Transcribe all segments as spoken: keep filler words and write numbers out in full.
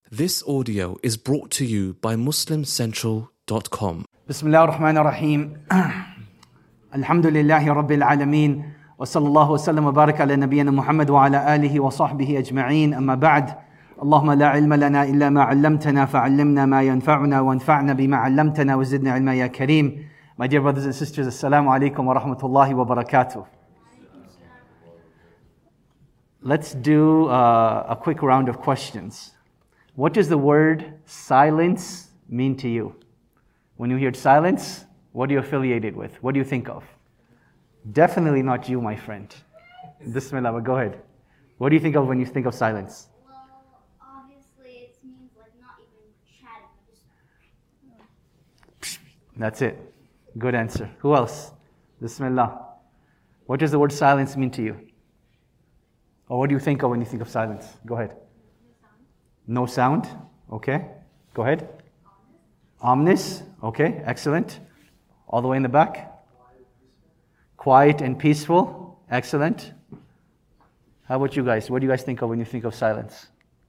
This audio is brought to you by muslim central dot com. Bismillah ar-Rahman ar-Rahim. Alhamdulillahi Rabbil Alameen. Wa sallallahu wa sallam wa baraka ala nabiyyina Muhammad wa ala alihi wa sahbihi ajma'een. Amma ba'd. Allahumma la ilma lana illa ma 'allamtana fa'allimna ma yanfa'una wa anfa'na bima 'allamtana wa zidna ilma ya kareem. My dear brothers and sisters, assalamu alaikum wa rahmatullahi wa barakatuh. Let's do uh, a quick round of questions. What does the word silence mean to you? When you hear silence, what are you affiliated with? What do you think of? Definitely not you, my friend. Bismillah, but go ahead. What do you think of when you think of silence? Well, obviously it means like not even chatting. Just... That's it. Good answer. Who else? Bismillah. What does the word silence mean to you? Or what do you think of when you think of silence? Go ahead. No sound. Okay. Go ahead. Omnis. Okay. Excellent. All the way in the back. Quiet and peaceful. Excellent. How about you guys? What do you guys think of when you think of silence?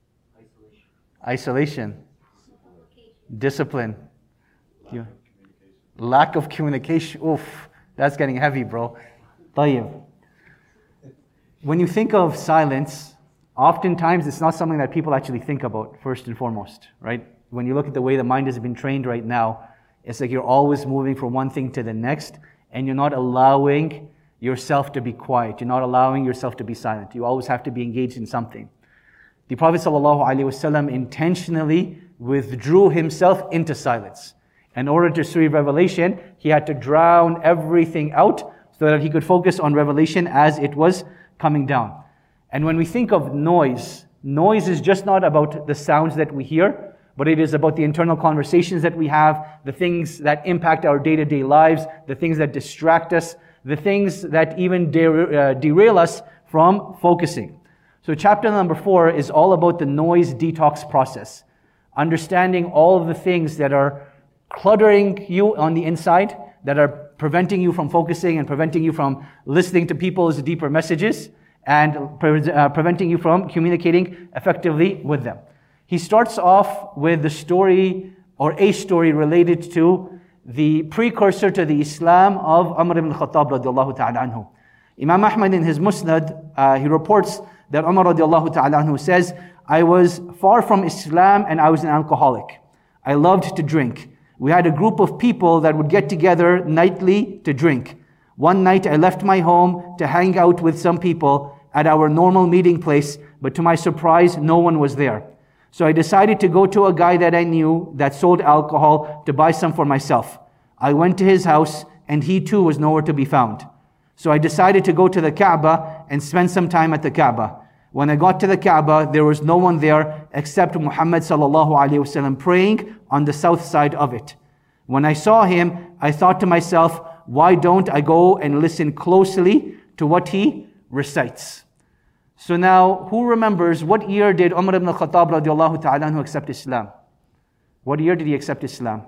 Isolation. Isolation. Discipline. You. Lack of communication. Oof. That's getting heavy, bro. Tayyib. When you think of silence, oftentimes it's not something that people actually think about first and foremost, right? When you look at the way the mind has been trained right now, it's like you're always moving from one thing to the next, and you're not allowing yourself to be quiet. You're not allowing yourself to be silent. You always have to be engaged in something. The Prophet ﷺ intentionally withdrew himself into silence. In order to receive revelation, he had to drown everything out so that he could focus on revelation as it was coming down. And when we think of noise, noise is just not about the sounds that we hear, but it is about the internal conversations that we have, the things that impact our day-to-day lives, the things that distract us, the things that even der- uh, derail us from focusing. So chapter number four is all about the noise detox process. Understanding all of the things that are cluttering you on the inside, that are preventing you from focusing and preventing you from listening to people's deeper messages and pre- uh, preventing you from communicating effectively with them. He starts off with the story or a story related to the precursor to the Islam of Umar ibn Khattab radiallahu ta'ala anhu. Imam Ahmad in his Musnad, uh, he reports that Umar radiallahu ta'ala anhu says, I was far from Islam and I was an alcoholic. I loved to drink. We had a group of people that would get together nightly to drink. One night I left my home to hang out with some people at our normal meeting place, but to my surprise, no one was there. So I decided to go to a guy that I knew that sold alcohol to buy some for myself. I went to his house and he too was nowhere to be found. So I decided to go to the Kaaba and spend some time at the Kaaba. When I got to the Kaaba, there was no one there except Muhammad sallallahu alaihi wasallam praying on the south side of it. When I saw him, I thought to myself, why don't I go and listen closely to what he recites? So now, who remembers what year did Umar ibn Khattab radiallahu ta'ala anhu accept Islam? What year did he accept Islam?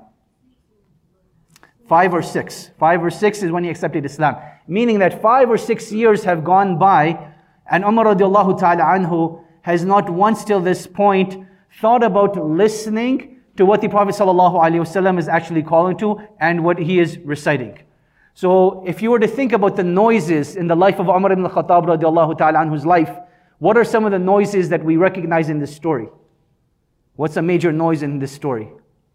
Five or six. Five or six is when he accepted Islam. Meaning that five or six years have gone by and Umar radiallahu ta'ala anhu has not once till this point thought about listening to what the Prophet sallallahu alaihi wasallam is actually calling to and what he is reciting. So if you were to think about the noises in the life of Umar ibn Khattab radiallahu ta'ala anhu's life, what are some of the noises that we recognize in this story? What's a major noise in this story?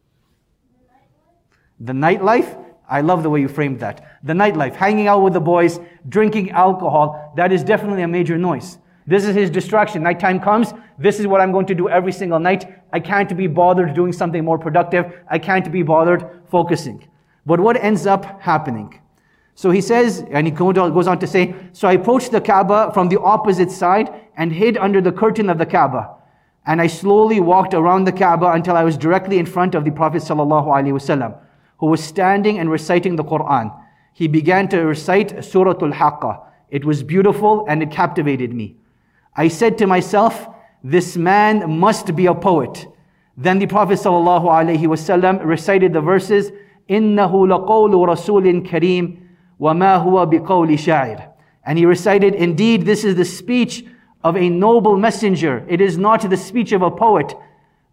The nightlife? I love the way you framed that. The nightlife, hanging out with the boys, drinking alcohol, that is definitely a major noise. This is his distraction. Nighttime comes, this is what I'm going to do every single night. I can't be bothered doing something more productive. I can't be bothered focusing. But what ends up happening? So he says, and he goes on to say, so I approached the Kaaba from the opposite side and hid under the curtain of the Kaaba. And I slowly walked around the Kaaba until I was directly in front of the Prophet sallallahu alaihi wasallam, who was standing and reciting the Quran. He began to recite Surah Al-Haqqah. It was beautiful and it captivated me. I said to myself, this man must be a poet. Then the Prophet sallallahu alaihi wasallam recited the verses, إِنَّهُ لَقَوْلُ رَسُولٍ كَرِيمٍ وَمَا هُوَ بِقَوْلِ شَاعِرٍ. And he recited, indeed, this is the speech of a noble messenger. It is not the speech of a poet.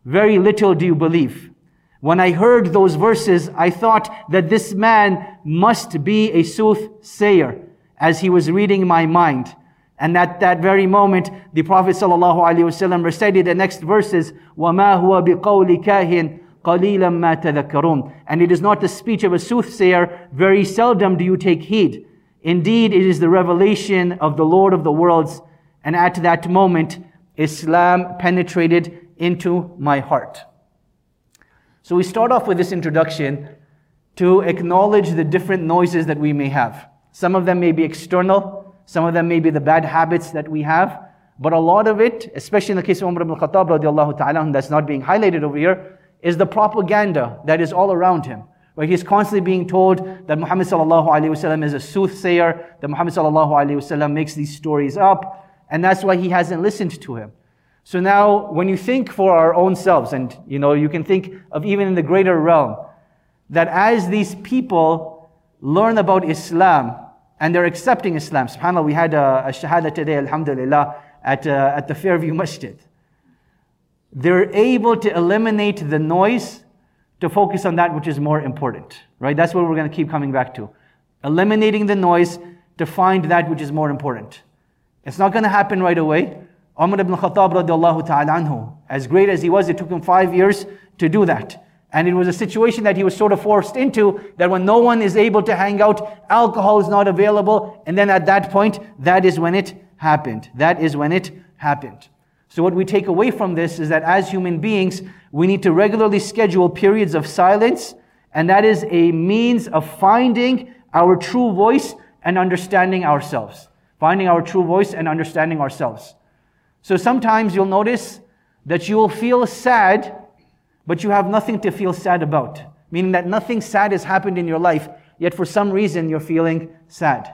very little do you believe. When I heard those verses, I thought that this man must be a soothsayer, as he was reading my mind. And at that very moment, the Prophet ﷺ recited the next verses, وَمَا هُوَ بِقَوْلِ كَاهٍ قَلِيلًا مَا تَذَكَّرُونَ. And it is not the speech of a soothsayer, very seldom do you take heed. Indeed, it is the revelation of the Lord of the worlds. And at that moment, Islam penetrated into my heart. So we start off with this introduction to acknowledge the different noises that we may have. Some of them may be external, some of them may be the bad habits that we have, but a lot of it, especially in the case of Umar ibn Khattab radiallahu ta'ala, that's not being highlighted over here, is the propaganda that is all around him. Right? He's constantly being told that Muhammad sallallahu alaihi wasallam is a soothsayer, that Muhammad sallallahu alaihi wasallam makes these stories up, and that's why he hasn't listened to him. So now, when you think for our own selves, and you know, you can think of even in the greater realm, that as these people learn about Islam, and they're accepting Islam. SubhanAllah, we had a, a shahada today, alhamdulillah, at, uh, at the Fairview Masjid. They're able to eliminate the noise to focus on that which is more important. Right? That's what we're going to keep coming back to. Eliminating the noise to find that which is more important. It's not going to happen right away. Umar ibn Khattab radiallahu ta'ala anhu, as great as he was, it took him five years to do that. And it was a situation that he was sort of forced into, that when no one is able to hang out, alcohol is not available, and then at that point, that is when it happened. That is when it happened. So what we take away from this is that as human beings, we need to regularly schedule periods of silence, and that is a means of finding our true voice and understanding ourselves. Finding our true voice and understanding ourselves. So sometimes you'll notice that you will feel sad, but you have nothing to feel sad about. Meaning that nothing sad has happened in your life, yet for some reason you're feeling sad.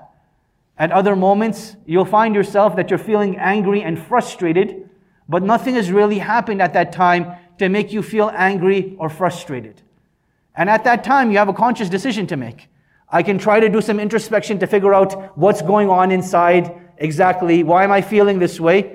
At other moments, you'll find yourself that you're feeling angry and frustrated, but nothing has really happened at that time to make you feel angry or frustrated. And at that time, you have a conscious decision to make. I can try to do some introspection to figure out what's going on inside, exactly, why am I feeling this way?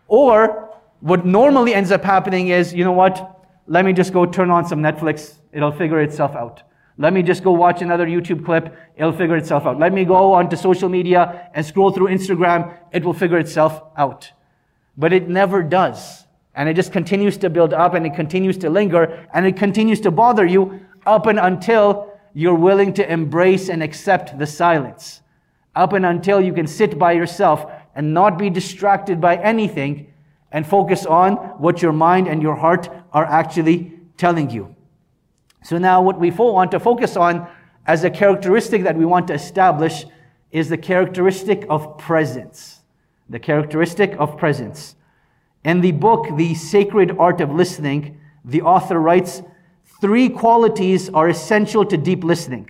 Or, what normally ends up happening is, you know what? Let me just go turn on some Netflix. It'll figure itself out. Let me just go watch another YouTube clip. It'll figure itself out. Let me go onto social media and scroll through Instagram. It will figure itself out. But it never does. And it just continues to build up and it continues to linger and it continues to bother you up and until you're willing to embrace and accept the silence. Up and until you can sit by yourself and not be distracted by anything and focus on what your mind and your heart are actually telling you. So now what we want to focus on as a characteristic that we want to establish is the characteristic of presence. The characteristic of presence. In the book, The Sacred Art of Listening, the author writes, three qualities are essential to deep listening.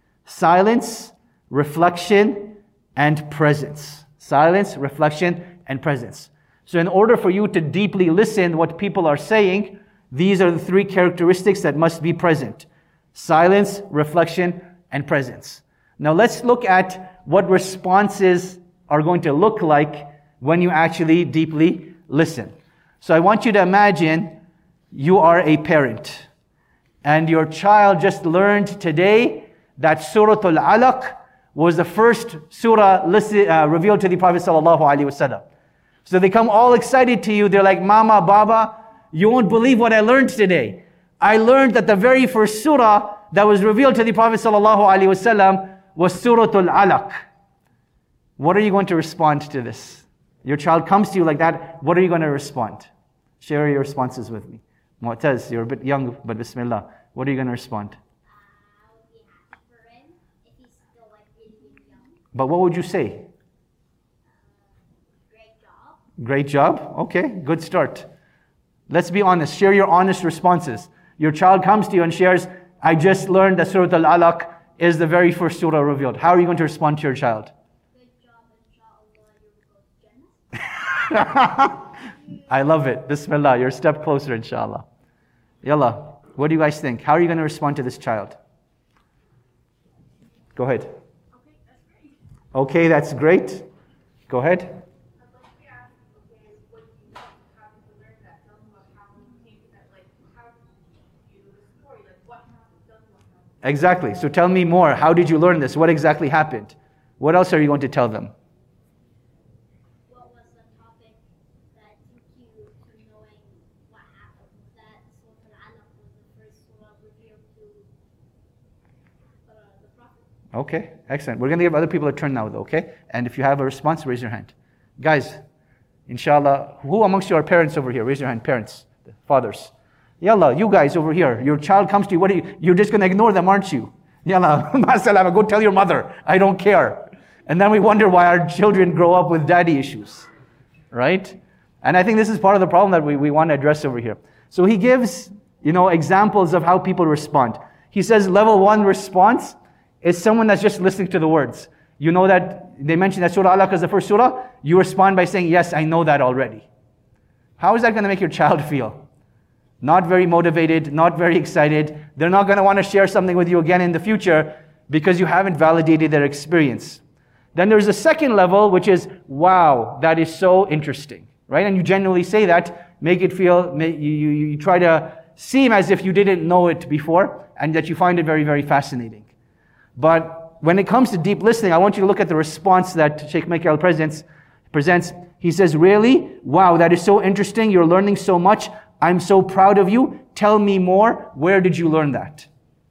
Silence, reflection, and presence. Silence, reflection, and presence. So in order for you to deeply listen what people are saying, these are the three characteristics that must be present. Silence, reflection, and presence. Now let's look at what responses are going to look like when you actually deeply listen. So I want you to imagine you are a parent and your child just learned today that Surah Al-Alaq was the first surah listed, uh, revealed to the Prophet sallallahu alaihi wasallam. So they come all excited to you. They're like, Mama, Baba, you won't believe what I learned today. I learned that the very first surah that was revealed to the Prophet sallallahu alaihi wasallam was Surah Al-Alaq. What are you going to respond to this? Your child comes to you like that. What are you going to respond? Share your responses with me. Mu'taz, you're a bit young, but Bismillah. What are you going to respond? I would be happy for him if he's still like really, really young. But what would you say? Great job. Great job? Okay, good start. Let's be honest. Share your honest responses. Your child comes to you and shares, I just learned that Surah Al-Alaq is the very first surah revealed. How are you going to respond to your child? Good job, inshallah, you will go to Jannah. I love it. Bismillah, you're a step closer, inshallah. Yalla, what do you guys think? How are you going to respond to this child? Go ahead. Okay, that's great. Okay, that's great. Go ahead. I'd like to ask, okay, what you happen to learn that, tell them about how you came to that, like, Exactly. So tell me more. How did you learn this? What exactly happened? What else are you going to tell them? What was the topic that took you to knowing what happened? That Surah Al-Alaq was the first surah revealed to uh, the Prophet? Okay, excellent. We're going to give other people a turn now, though, okay? And if you have a response, raise your hand. Guys, inshallah, who amongst you are parents over here? Raise your hand, parents, fathers. Yalla, you guys over here, your child comes to you, what are you, you're just going to ignore them, aren't you? Yalla, masalama, go tell your mother, I don't care. And then we wonder why our children grow up with daddy issues, right? And I think this is part of the problem that we, we want to address over here. So he gives, you know, examples of how people respond. He says level one response is someone that's just listening to the words. You know that, they mentioned that Surah Al-Alaq is the first surah, you respond by saying, yes, I know that already. How is that going to make your child feel? Not very motivated, not very excited. They're not going to want to share something with you again in the future because you haven't validated their experience. Then there's a second level, which is, wow, that is so interesting, right? And you genuinely say that, make it feel, you, you, you try to seem as if you didn't know it before and that you find it very, very fascinating. But when it comes to deep listening, I want you to look at the response that Sheikh Michael presents. presents. He says, really? Wow, that is so interesting. You're learning so much. I'm so proud of you. Tell me more. Where did you learn that?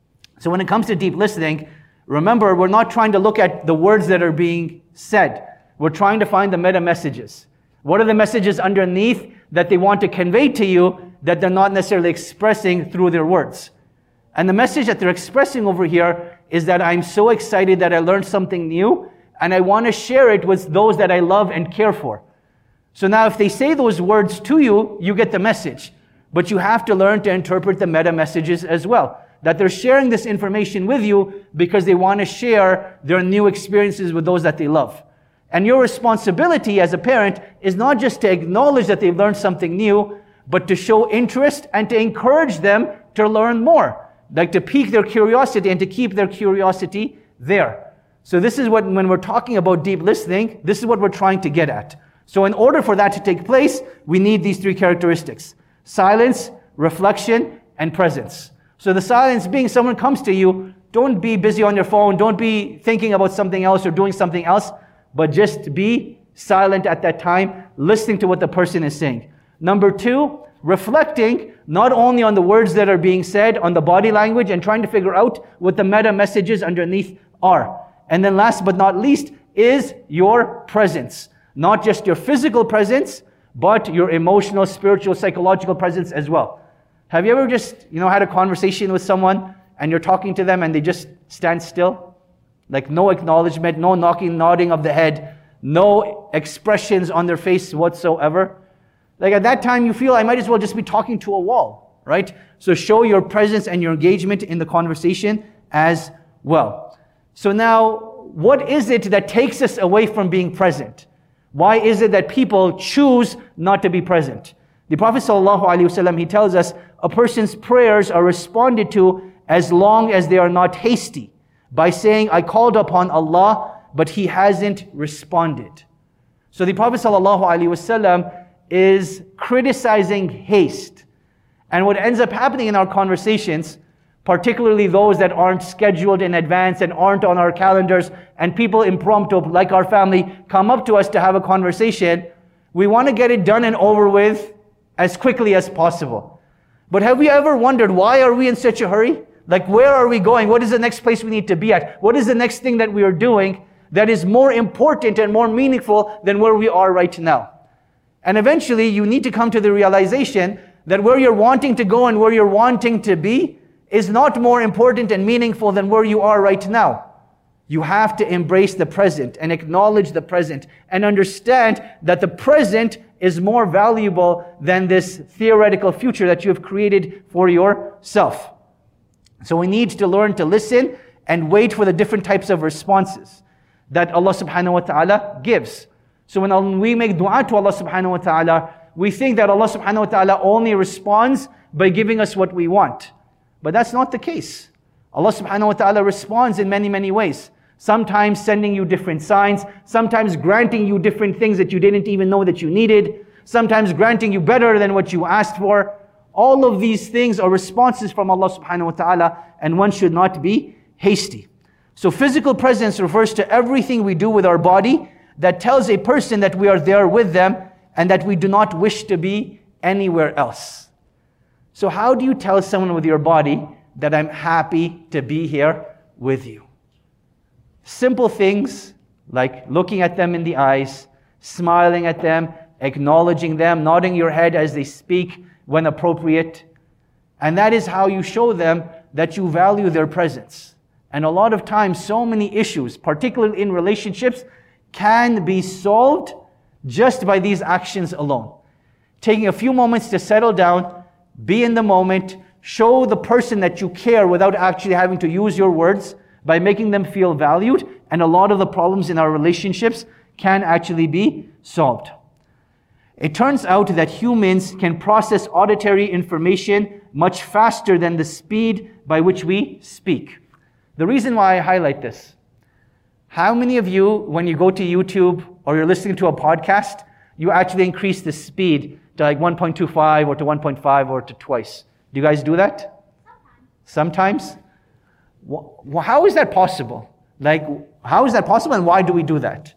So when it comes to deep listening, remember, we're not trying to look at the words that are being said. We're trying to find the meta messages. What are the messages underneath that they want to convey to you that they're not necessarily expressing through their words? And the message that they're expressing over here is that I'm so excited that I learned something new and I want to share it with those that I love and care for. So now if they say those words to you, you get the message. But you have to learn to interpret the meta messages as well. That they're sharing this information with you because they want to share their new experiences with those that they love. And your responsibility as a parent is not just to acknowledge that they've learned something new, but to show interest and to encourage them to learn more. Like to pique their curiosity and to keep their curiosity there. So this is what, when we're talking about deep listening, this is what we're trying to get at. So in order for that to take place, we need these three characteristics. Silence, reflection, and presence. So the silence being someone comes to you, don't be busy on your phone, don't be thinking about something else or doing something else, but just be silent at that time, listening to what the person is saying. Number two, reflecting not only on the words that are being said, on the body language, and trying to figure out what the meta messages underneath are. And then last but not least is your presence. Not just your physical presence, but your emotional, spiritual, psychological presence as well. Have you ever just, you know, had a conversation with someone and you're talking to them and they just stand still? Like no acknowledgement, no knocking, nodding of the head, no expressions on their face whatsoever. Like at that time you feel I might as well just be talking to a wall, right? So show your presence and your engagement in the conversation as well. So now, what is it that takes us away from being present? Why is it that people choose not to be present? The Prophet ﷺ, he tells us, a person's prayers are responded to as long as they are not hasty, by saying, I called upon Allah, but He hasn't responded. So the Prophet ﷺ is criticizing haste. And what ends up happening in our conversations, particularly those that aren't scheduled in advance and aren't on our calendars, and people impromptu, like our family, come up to us to have a conversation, we want to get it done and over with as quickly as possible. But have we ever wondered, why are we in such a hurry? Like, where are we going? What is the next place we need to be at? What is the next thing that we are doing that is more important and more meaningful than where we are right now? And eventually, you need to come to the realization that where you're wanting to go and where you're wanting to be is not more important and meaningful than where you are right now. You have to embrace the present and acknowledge the present and understand that the present is more valuable than this theoretical future that you have created for yourself. So we need to learn to listen and wait for the different types of responses that Allah subhanahu wa ta'ala gives. So when we make dua to Allah subhanahu wa ta'ala, we think that Allah subhanahu wa ta'ala only responds by giving us what we want. But that's not the case. Allah subhanahu wa ta'ala responds in many, many ways. Sometimes sending you different signs, sometimes granting you different things that you didn't even know that you needed, sometimes granting you better than what you asked for. All of these things are responses from Allah subhanahu wa ta'ala, and one should not be hasty. So physical presence refers to everything we do with our body that tells a person that we are there with them and that we do not wish to be anywhere else. So how do you tell someone with your body that I'm happy to be here with you? Simple things like looking at them in the eyes, smiling at them, acknowledging them, nodding your head as they speak when appropriate. And that is how you show them that you value their presence. And a lot of times, so many issues, particularly in relationships, can be solved just by these actions alone. Taking a few moments to settle down, be in the moment, show the person that you care without actually having to use your words, by making them feel valued, and a lot of the problems in our relationships can actually be solved. It turns out that humans can process auditory information much faster than the speed by which we speak. The reason why I highlight this, how many of you, when you go to YouTube or you're listening to a podcast, you actually increase the speed to like one point two five or to one point five or to twice? Do you guys do that? Sometimes. Sometimes? Well, how is that possible? Like, how is that possible and why do we do that?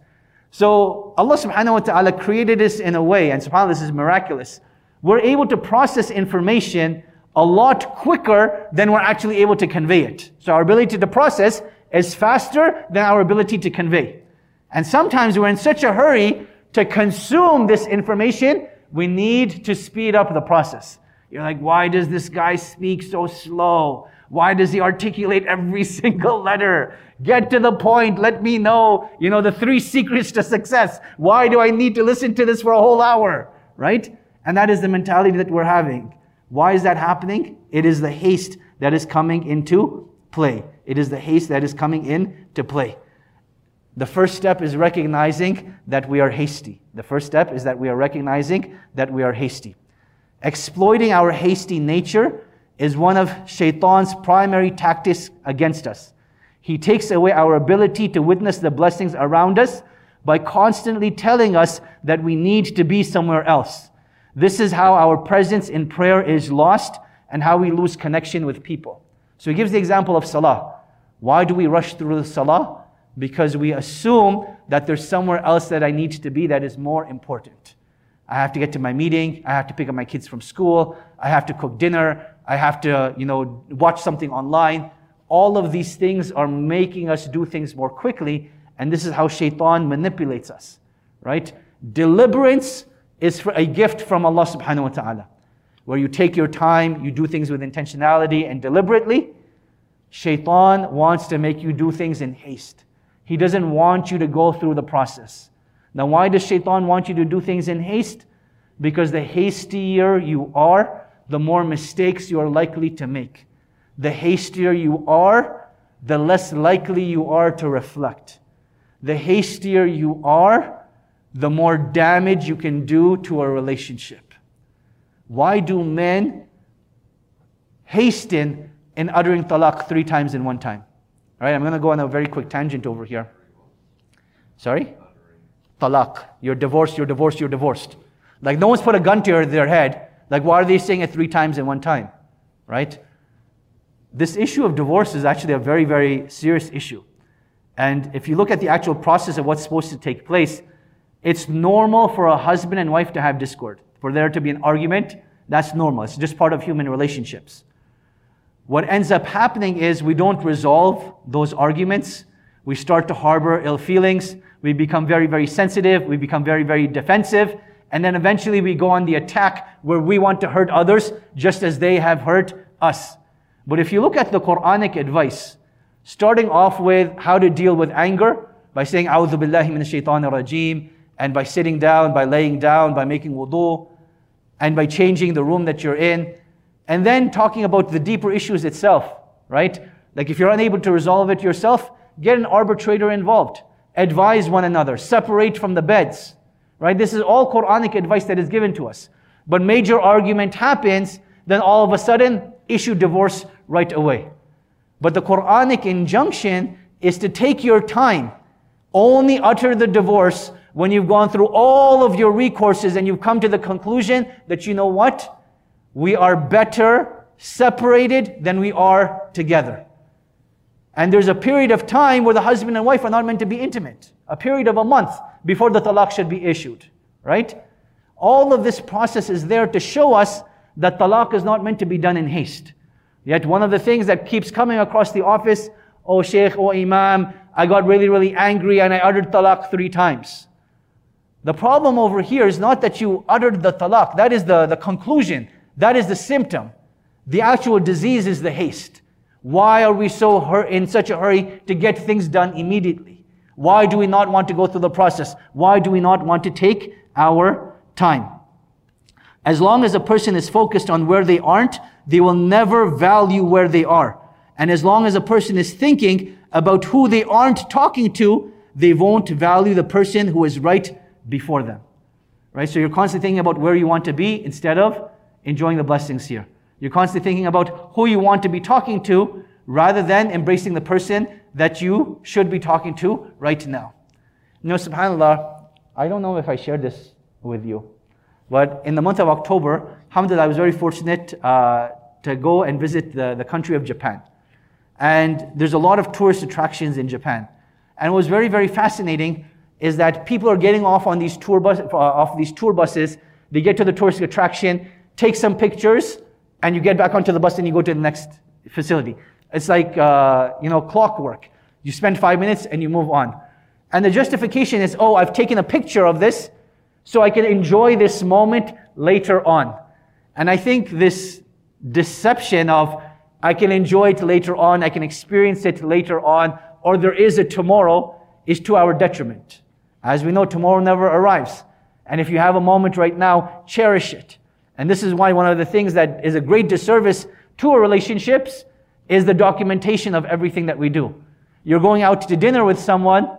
So Allah subhanahu wa ta'ala created us in a way, and subhanAllah, this is miraculous. We're able to process information a lot quicker than we're actually able to convey it. So our ability to process is faster than our ability to convey. And sometimes we're in such a hurry to consume this information, we need to speed up the process. You're like, why does this guy speak so slow? Why does he articulate every single letter? Get to the point. Let me know, you know, the three secrets to success. Why do I need to listen to this for a whole hour? Right? And that is the mentality that we're having. Why is that happening? It is the haste that is coming into play. It is the haste that is coming into play. The first step is recognizing that we are hasty. The first step is that we are recognizing that we are hasty. Exploiting our hasty nature is one of Shaitan's primary tactics against us. He takes away our ability to witness the blessings around us by constantly telling us that we need to be somewhere else. This is how our presence in prayer is lost and how we lose connection with people. So he gives the example of salah. Why do we rush through the salah? Because we assume that there's somewhere else that I need to be that is more important. I have to get to my meeting. I have to pick up my kids from school. I have to cook dinner. I have to, you know, watch something online. All of these things are making us do things more quickly, and this is how Shaitan manipulates us, right? Deliberance is for a gift from Allah subhanahu wa ta'ala, where you take your time, you do things with intentionality and deliberately. Shaitan wants to make you do things in haste. He doesn't want you to go through the process. Now, why does Shaitan want you to do things in haste? Because the hastier you are, the more mistakes you are likely to make. The hastier you are, the less likely you are to reflect. The hastier you are, the more damage you can do to a relationship. Why do men hasten in uttering talaq three times in one time? All right, I'm going to go on a very quick tangent over here. Sorry? Talaq. You're divorced, you're divorced, you're divorced. Like no one's put a gun to their head. Like why are they saying it three times in one time? Right? This issue of divorce is actually a very, very serious issue. And if you look at the actual process of what's supposed to take place, it's normal for a husband and wife to have discord. For there to be an argument, that's normal. It's just part of human relationships. What ends up happening is we don't resolve those arguments. We start to harbor ill feelings. We become very, very sensitive. We become very, very defensive. And then eventually we go on the attack where we want to hurt others just as they have hurt us. But if you look at the Quranic advice, starting off with how to deal with anger, by saying, A'udhu billahi minash shaitanir rajeem, and by sitting down, by laying down, by making wudu, and by changing the room that you're in, and then talking about the deeper issues itself, right? Like if you're unable to resolve it yourself, get an arbitrator involved. Advise one another. Separate from the beds, right? This is all Quranic advice that is given to us. But major argument happens, then all of a sudden, issue divorce right away. But the Quranic injunction is to take your time. Only utter the divorce when you've gone through all of your recourses and you've come to the conclusion that, you know what? we are better separated than we are together. And there's a period of time where the husband and wife are not meant to be intimate. A period of a month before the talaq should be issued. Right? All of this process is there to show us that talaq is not meant to be done in haste. Yet one of the things that keeps coming across the office, oh Shaykh, oh Imam, I got really, really angry and I uttered talaq three times. The problem over here is not that you uttered the talaq. That is the, the conclusion. That is the symptom. The actual disease is the haste. Why are we so hur- in such a hurry to get things done immediately? Why do we not want to go through the process? Why do we not want to take our time? As long as a person is focused on where they aren't, they will never value where they are. And as long as a person is thinking about who they aren't talking to, they won't value the person who is right before them. Right? So you're constantly thinking about where you want to be instead of enjoying the blessings here. You're constantly thinking about who you want to be talking to rather than embracing the person that you should be talking to right now. You know, subhanAllah, I don't know if I shared this with you, but in the month of October, alhamdulillah, I was very fortunate uh, to go and visit the, the country of Japan. And there's a lot of tourist attractions in Japan. And what was very, very fascinating is that people are getting off on these tour bus, uh, off these tour buses. They get to the tourist attraction, take some pictures, and you get back onto the bus and you go to the next facility. It's like, uh, you know, clockwork. You spend five minutes and you move on. And the justification is, oh, I've taken a picture of this so I can enjoy this moment later on. And I think this deception of, I can enjoy it later on, I can experience it later on, or there is a tomorrow, is to our detriment. As we know, tomorrow never arrives. And if you have a moment right now, cherish it. And this is why one of the things that is a great disservice to our relationships is the documentation of everything that we do. You're going out to dinner with someone,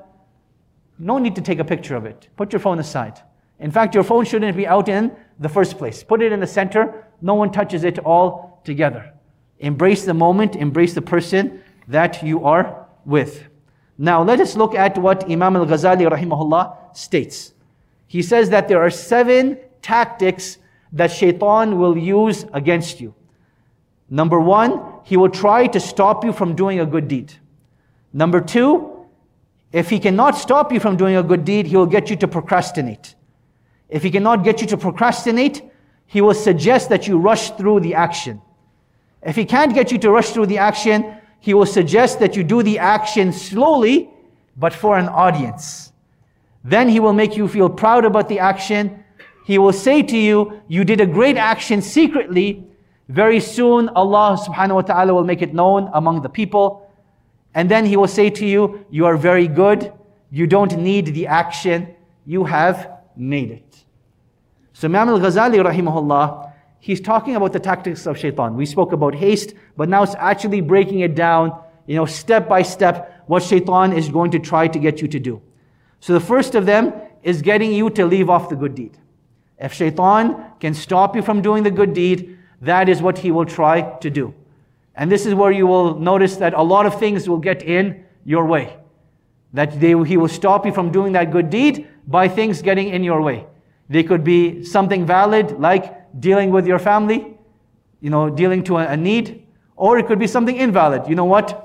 no need to take a picture of it. Put your phone aside. In fact, your phone shouldn't be out in the first place. Put it in the center. No one touches it all together. Embrace the moment. Embrace the person that you are with. Now, let us look at what Imam al-Ghazali rahimahullah states. He says that there are seven tactics that shaitan will use against you. Number one, he will try to stop you from doing a good deed. Number two, if he cannot stop you from doing a good deed, he will get you to procrastinate. If he cannot get you to procrastinate, he will suggest that you rush through the action. If he can't get you to rush through the action, he will suggest that you do the action slowly, but for an audience. Then he will make you feel proud about the action. He will say to you, you did a great action secretly. Very soon, Allah subhanahu wa ta'ala will make it known among the people. And then he will say to you, you are very good. You don't need the action. You have made it. So Imam al-Ghazali rahimahullah, he's talking about the tactics of shaitan. We spoke about haste, but now it's actually breaking it down, you know, step by step, what shaitan is going to try to get you to do. So the first of them is getting you to leave off the good deed. If shaitan can stop you from doing the good deed, that is what he will try to do. And this is where you will notice that a lot of things will get in your way. That they, he will stop you from doing that good deed by things getting in your way. They could be something valid, like dealing with your family, you know, dealing to a, a need. Or it could be something invalid. You know what?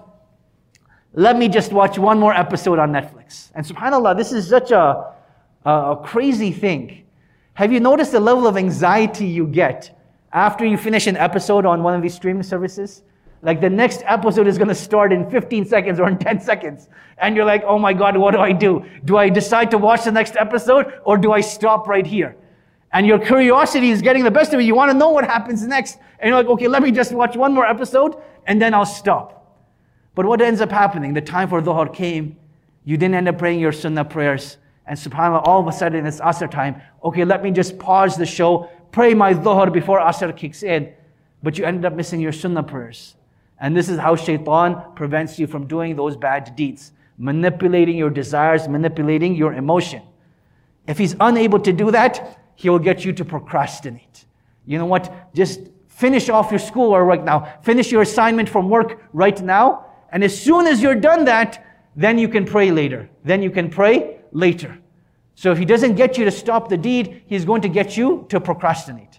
Let me just watch one more episode on Netflix. And subhanAllah, this is such a, a, a crazy thing. Have you noticed the level of anxiety you get after you finish an episode on one of these streaming services? Like the next episode is going to start in fifteen seconds or in ten seconds. And you're like, oh my God, what do I do? Do I decide to watch the next episode or do I stop right here? And your curiosity is getting the best of you. You want to know what happens next. And you're like, okay, let me just watch one more episode and then I'll stop. But what ends up happening? The time for Dhuhr came. You didn't end up praying your sunnah prayers. And subhanAllah, all of a sudden it's Asr time. Okay, let me just pause the show, pray my Dhuhr before Asr kicks in. But you ended up missing your sunnah prayers. And this is how shaitan prevents you from doing those bad deeds. Manipulating your desires, manipulating your emotion. If he's unable to do that, he will get you to procrastinate. You know what? Just finish off your schoolwork right now. Finish your assignment from work right now. And as soon as you're done that, then you can pray later. Then you can pray later. So if he doesn't get you to stop the deed, he's going to get you to procrastinate.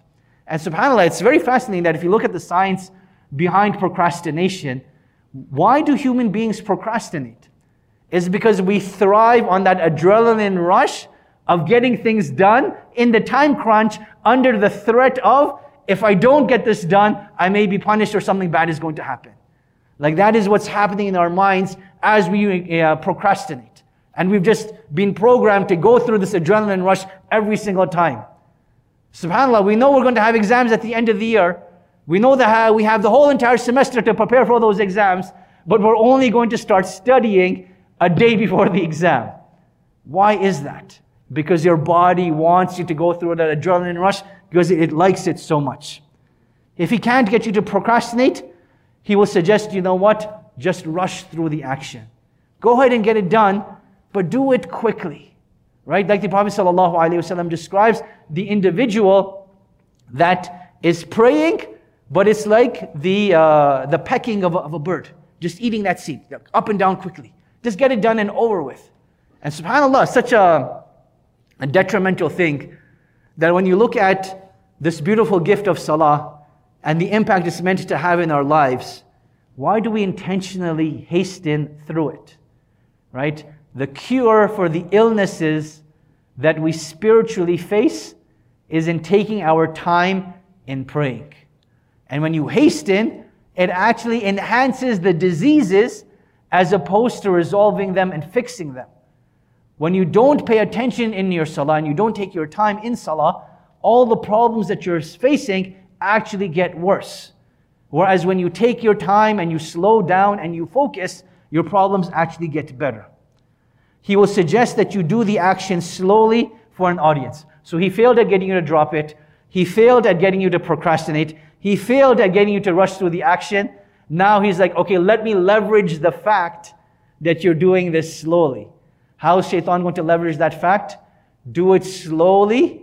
And subhanAllah, it's very fascinating that if you look at the science behind procrastination, why do human beings procrastinate? It's because we thrive on that adrenaline rush of getting things done in the time crunch under the threat of, if I don't get this done, I may be punished or something bad is going to happen. Like that is what's happening in our minds as we uh, procrastinate. And we've just been programmed to go through this adrenaline rush every single time. SubhanAllah, we know we're going to have exams at the end of the year. We know that we have the whole entire semester to prepare for those exams, but we're only going to start studying a day before the exam. Why is that? Because your body wants you to go through that adrenaline rush because it likes it so much. If he can't get you to procrastinate, he will suggest, you know what? Just rush through the action. Go ahead and get it done, but do it quickly. Right? Like the Prophet ﷺ describes the individual that is praying, but it's like the uh, the pecking of a, of a bird. Just eating that seed, up and down quickly. Just get it done and over with. And subhanAllah, such a, a detrimental thing that when you look at this beautiful gift of salah and the impact it's meant to have in our lives, why do we intentionally hasten through it? Right? The cure for the illnesses that we spiritually face is in taking our time in praying. And when you hasten, it actually enhances the diseases as opposed to resolving them and fixing them. When you don't pay attention in your salah and you don't take your time in salah, all the problems that you're facing actually get worse. Whereas when you take your time and you slow down and you focus, your problems actually get better. He will suggest that you do the action slowly for an audience. So he failed at getting you to drop it. He failed at getting you to procrastinate. He failed at getting you to rush through the action. Now he's like, okay, let me leverage the fact that you're doing this slowly. How is shaitan going to leverage that fact? Do it slowly,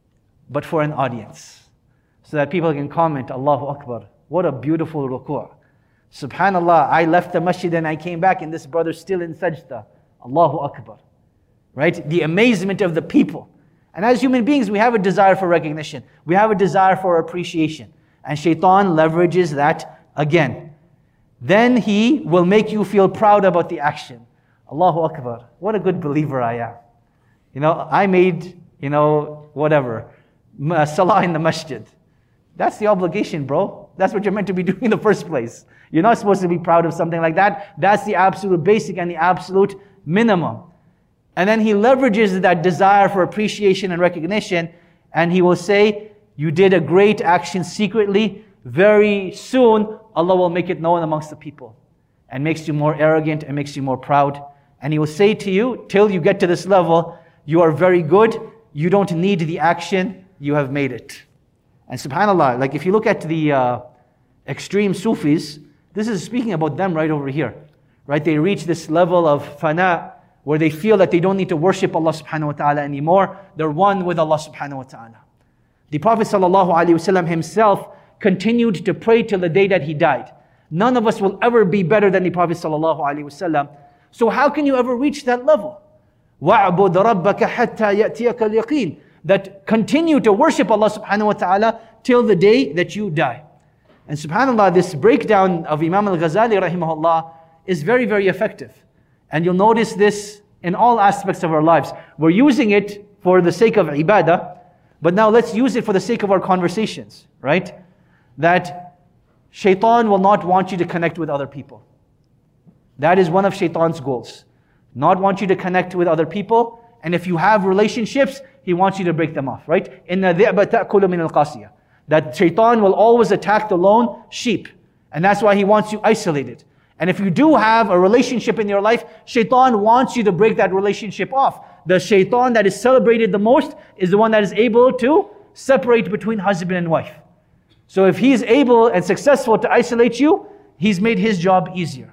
but for an audience. So that people can comment, Allahu Akbar, what a beautiful ruku'. Subhanallah, I left the masjid and I came back and this brother's still in sajda. Allahu Akbar. Right? The amazement of the people. And as human beings, we have a desire for recognition. We have a desire for appreciation. And shaitan leverages that again. Then he will make you feel proud about the action. Allahu Akbar. What a good believer I am. You know, I made, you know, whatever, salah in the masjid. That's the obligation, bro. That's what you're meant to be doing in the first place. You're not supposed to be proud of something like that. That's the absolute basic and the absolute minimum. And then he leverages that desire for appreciation and recognition, and he will say, you did a great action secretly. Very soon, Allah will make it known amongst the people, and makes you more arrogant and makes you more proud. And he will say to you, till you get to this level, you are very good. You don't need the action. You have made it. And subhanAllah, like if you look at the uh, extreme Sufis, this is speaking about them right over here. Right? They reach this level of fana, where they feel that they don't need to worship Allah subhanahu wa ta'ala anymore. They're one with Allah subhanahu wa ta'ala. The Prophet sallallahu alaihi wasallam himself continued to pray till the day that he died. None of us will ever be better than the Prophet sallallahu alaihi wasallam. So how can you ever reach that level? وَاعْبُدْ رَبَّكَ حَتَّى يَأْتِيَكَ الْيَقِينَ. That continue to worship Allah subhanahu wa ta'ala till the day that you die. And subhanAllah, this breakdown of Imam al-Ghazali rahimahullah is very, very effective. And you'll notice this in all aspects of our lives. We're using it for the sake of ibadah, but now let's use it for the sake of our conversations, right? That shaitan will not want you to connect with other people. That is one of shaitan's goals. Not want you to connect with other people. And if you have relationships, he wants you to break them off, right? إِنَّ الذِّئْبَ تَأْكُلُ مِنَ الْقَاسِيَةِ. That shaitan will always attack the lone sheep. And that's why he wants you isolated. And if you do have a relationship in your life, shaitan wants you to break that relationship off. The shaitan that is celebrated the most is the one that is able to separate between husband and wife. So if he's able and successful to isolate you, he's made his job easier.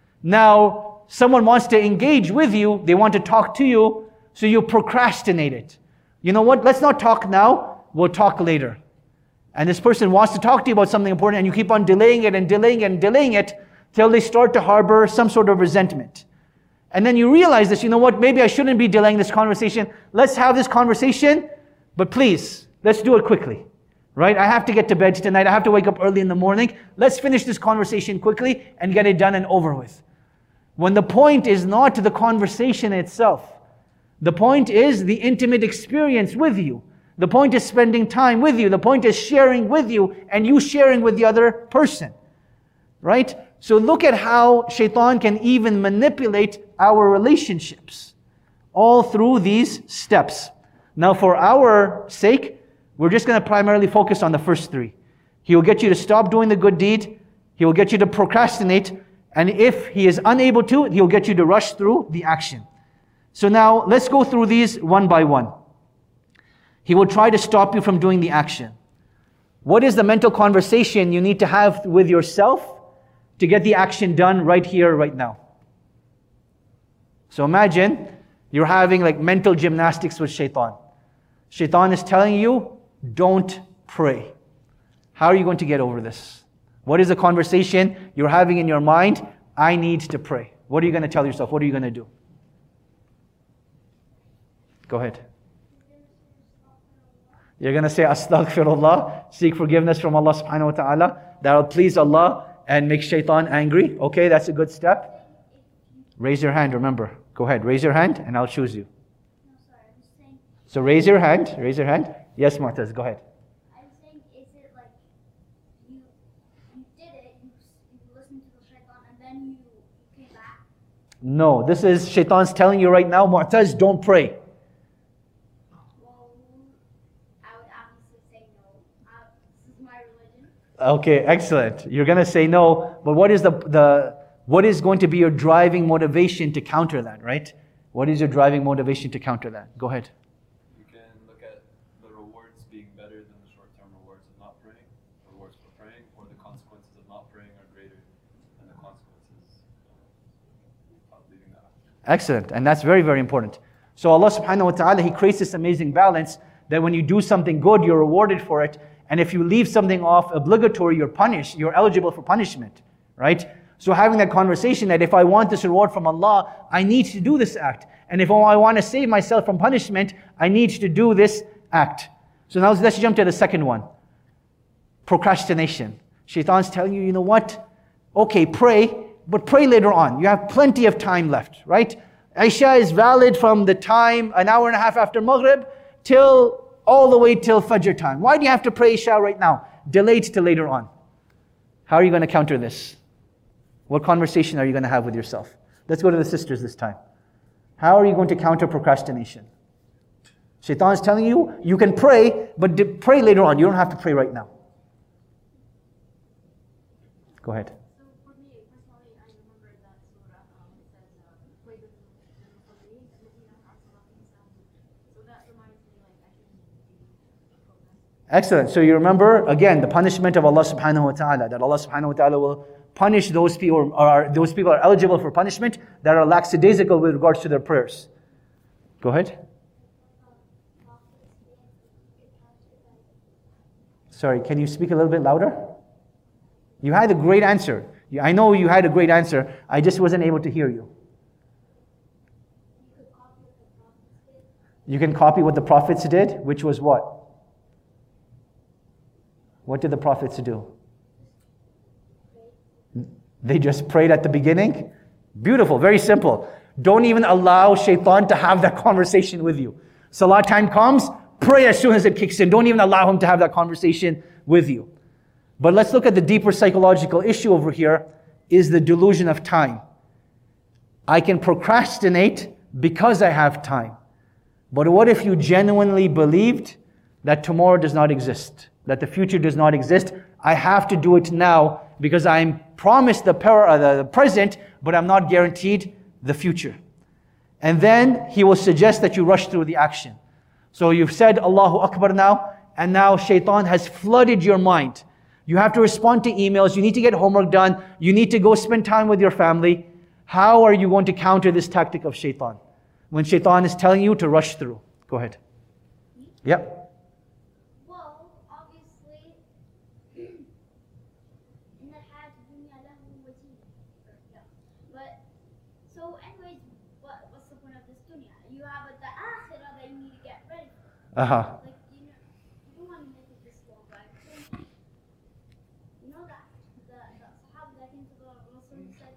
Now, someone wants to engage with you, they want to talk to you, so you procrastinate it. You know what, let's not talk now, we'll talk later. And this person wants to talk to you about something important and you keep on delaying it and delaying it and delaying it till they start to harbor some sort of resentment. And then you realize this, you know what, maybe I shouldn't be delaying this conversation. Let's have this conversation, but please, let's do it quickly. Right? I have to get to bed tonight. I have to wake up early in the morning. Let's finish this conversation quickly and get it done and over with. When the point is not the conversation itself. The point is the intimate experience with you. The point is spending time with you. The point is sharing with you and you sharing with the other person. Right? So look at how shaitan can even manipulate our relationships. All through these steps. Now for our sake, we're just going to primarily focus on the first three. He will get you to stop doing the good deed. He will get you to procrastinate. And if he is unable to, he'll get you to rush through the action. So now let's go through these one by one. He will try to stop you from doing the action. What is the mental conversation you need to have with yourself to get the action done right here, right now? So imagine you're having like mental gymnastics with shaitan. Shaitan is telling you, don't pray. How are you going to get over this? What is the conversation you're having in your mind? I need to pray. What are you going to tell yourself? What are you going to do? Go ahead. You're going to say, Astaghfirullah, seek forgiveness from Allah subhanahu wa ta'ala. That will please Allah and make shaitan angry. Okay, that's a good step. Raise your hand, remember. Go ahead, raise your hand and I'll choose you. No, sorry, I'm just saying. So raise your hand, raise your hand. Yes, Mu'taz, go ahead. I'm saying, is it like you you did it, you, you listened to the shaitan, and then you, you came back? No, this is shaitan's telling you right now, Mu'taz, don't pray. Well, I would obviously say no. Uh, this is my religion. Okay, excellent. You're going to say no, but what is the the what is going to be your driving motivation to counter that, right? What is your driving motivation to counter that? Go ahead. You can look at the rewards being better than the short-term rewards of not praying, rewards for praying, or the consequences of not praying are greater than the consequences of leaving that. Excellent. And that's very, very important. So Allah subhanahu wa ta'ala, He creates this amazing balance that when you do something good, you're rewarded for it. And if you leave something off obligatory, you're punished. You're eligible for punishment, right? So having that conversation that if I want this reward from Allah, I need to do this act. And if I want to save myself from punishment, I need to do this act. So now let's jump to the second one. Procrastination. Shaitan's telling you, you know what? Okay, pray, but pray later on. You have plenty of time left, right? Isha is valid from the time, an hour and a half after Maghrib, till all the way till Fajr time. Why do you have to pray Isha right now? Delay it till later on. How are you going to counter this? What conversation are you going to have with yourself? Let's go to the sisters this time. How are you going to counter procrastination? Shaitan is telling you, you can pray, but pray later on. You don't have to pray right now. Go ahead. So for me, personally, I remember that surah, um, it says, uh, pray the Muslims, so that reminds me, like, I shouldn't be procrastinating. Excellent. So you remember, again, the punishment of Allah subhanahu wa ta'ala, that Allah subhanahu wa ta'ala will punish those people, or are, those people are eligible for punishment that are lackadaisical with regards to their prayers. Go ahead. Sorry, can you speak a little bit louder? You had a great answer. I know you had a great answer. I just wasn't able to hear you. You can copy what the prophets did, which was what? What did the prophets do? They just prayed at the beginning. Beautiful, very simple. Don't even allow shaitan to have that conversation with you. Salah time comes, pray as soon as it kicks in. Don't even allow him to have that conversation with you. But let's look at the deeper psychological issue over here, is the delusion of time. I can procrastinate because I have time. But what if you genuinely believed that tomorrow does not exist, that the future does not exist? I have to do it now because I'm promised the, para, uh, the present, but I'm not guaranteed the future. And then he will suggest that you rush through the action. So you've said Allahu Akbar now, and now shaitan has flooded your mind. You have to respond to emails, you need to get homework done, you need to go spend time with your family. How are you going to counter this tactic of shaitan? When shaitan is telling you to rush through. Go ahead. Yep. Well, obviously, in the hayat dunya lahu wa zinah. But so, anyways, what what's the point of this dunya? You have a the akhirah that you need to get ready for. Uh-huh. Like you know, you don't want to make it this long, right?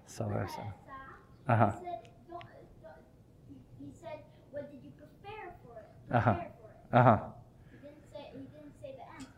Sallallahu alaihi wasallam. He Uh-huh. said, don't, don't, he, he said, what did you prepare for it? Uh-huh. Prepare for it. Uh-huh. He didn't say, he didn't say the answer.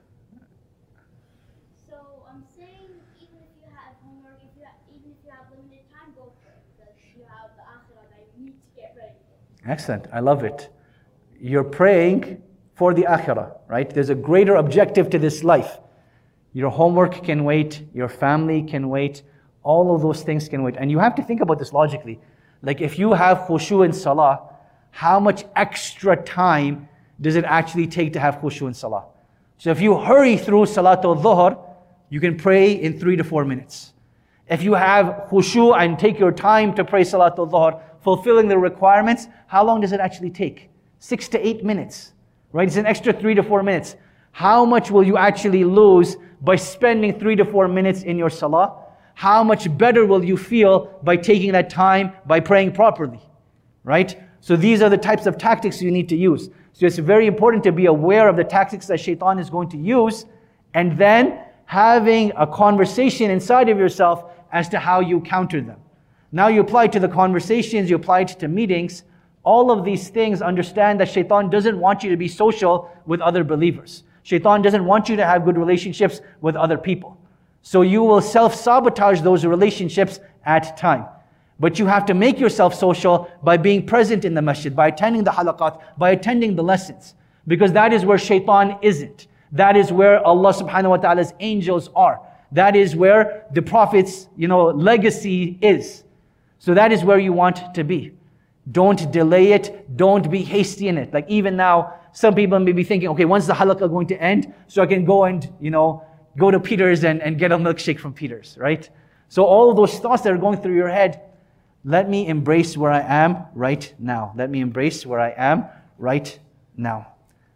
So I'm saying, even if you have homework, if you have, even if you have limited time, go for it, because you have the akhirah that you need to get ready for. Excellent. I love it. You're praying for the akhirah, right? There's a greater objective to this life. Your homework can wait. Your family can wait. All of those things can wait. And you have to think about this logically. Like if you have khushu in salah, how much extra time does it actually take to have khushu in salah? So if you hurry through salatul dhuhr, you can pray in three to four minutes. If you have khushu and take your time to pray salatul dhuhr, fulfilling the requirements, how long does it actually take? Six to eight minutes, right? It's an extra three to four minutes. How much will you actually lose by spending three to four minutes in your salah? How much better will you feel by taking that time by praying properly, right? So these are the types of tactics you need to use. So it's very important to be aware of the tactics that shaitan is going to use, and then having a conversation inside of yourself as to how you counter them. Now you apply it to the conversations, you apply it to meetings. All of these things, understand that shaitan doesn't want you to be social with other believers. Shaitan doesn't want you to have good relationships with other people. So you will self-sabotage those relationships at time. But you have to make yourself social by being present in the masjid, by attending the halaqat, by attending the lessons. Because that is where shaitan isn't. That is where Allah subhanahu wa ta'ala's angels are. That is where the Prophet's, you know, legacy is. So that is where you want to be. Don't delay it. Don't be hasty in it. Like even now, some people may be thinking, okay, when's the halaqah going to end? So I can go and, you know, go to Peter's and, and get a milkshake from Peter's, right? So all of those thoughts that are going through your head, let me embrace where I am right now. Let me embrace where I am right now.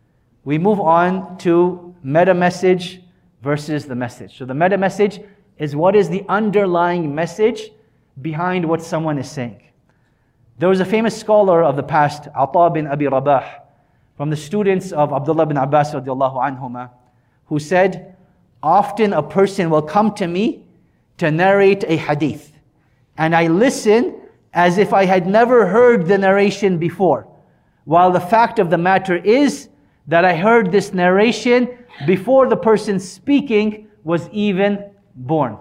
We move on to meta message versus the message. So the meta message is what is the underlying message behind what someone is saying. There was a famous scholar of the past, Ata bin Abi Rabah, from the students of Abdullah bin Abbas radiallahu anhuma, who said, often a person will come to me to narrate a hadith, and I listen as if I had never heard the narration before, while the fact of the matter is that I heard this narration before the person speaking was even born.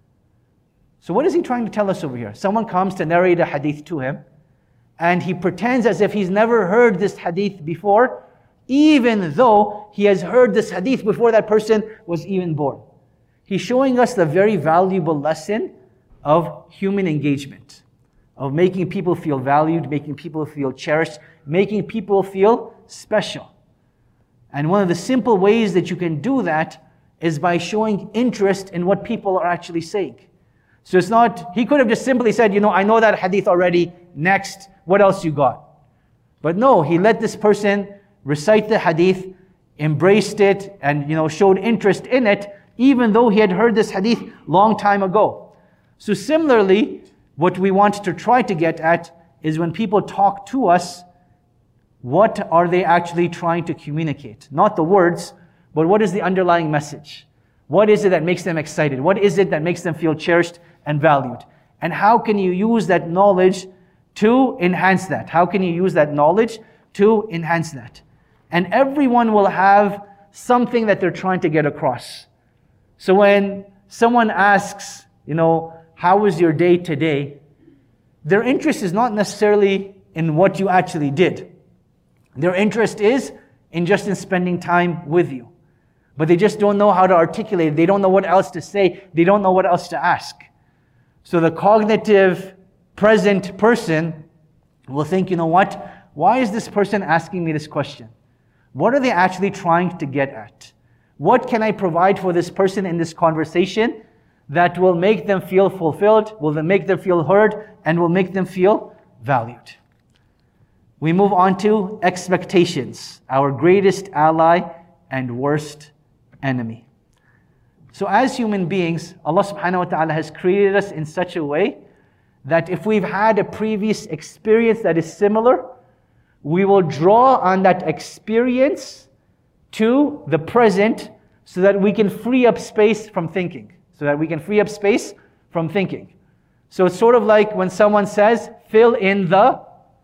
So what is he trying to tell us over here? Someone comes to narrate a hadith to him, and he pretends as if he's never heard this hadith before, even though he has heard this hadith before that person was even born. He's showing us the very valuable lesson of human engagement, of making people feel valued, making people feel cherished, making people feel special. And one of the simple ways that you can do that is by showing interest in what people are actually saying. So it's not, he could have just simply said, you know, I know that hadith already, next, what else you got? But no, he let this person recite the hadith, embraced it, and, you know, showed interest in it, even though he had heard this hadith long time ago. So similarly, what we want to try to get at is when people talk to us, what are they actually trying to communicate? Not the words, but what is the underlying message? What is it that makes them excited? What is it that makes them feel cherished and valued? And how can you use that knowledge to enhance that? How can you use that knowledge to enhance that? And everyone will have something that they're trying to get across. So when someone asks, you know, how was your day today? Their interest is not necessarily in what you actually did. Their interest is in just in spending time with you. But they just don't know how to articulate it. They don't know what else to say. They don't know what else to ask. So the cognitive, present person will think, you know what? Why is this person asking me this question? What are they actually trying to get at? What can I provide for this person in this conversation that will make them feel fulfilled, will make them feel heard, and will make them feel valued? We move on to expectations, our greatest ally and worst enemy. So as human beings, Allah subhanahu wa ta'ala has created us in such a way that if we've had a previous experience that is similar, we will draw on that experience to the present so that we can free up space from thinking. So that we can free up space from thinking. So it's sort of like when someone says, fill in the,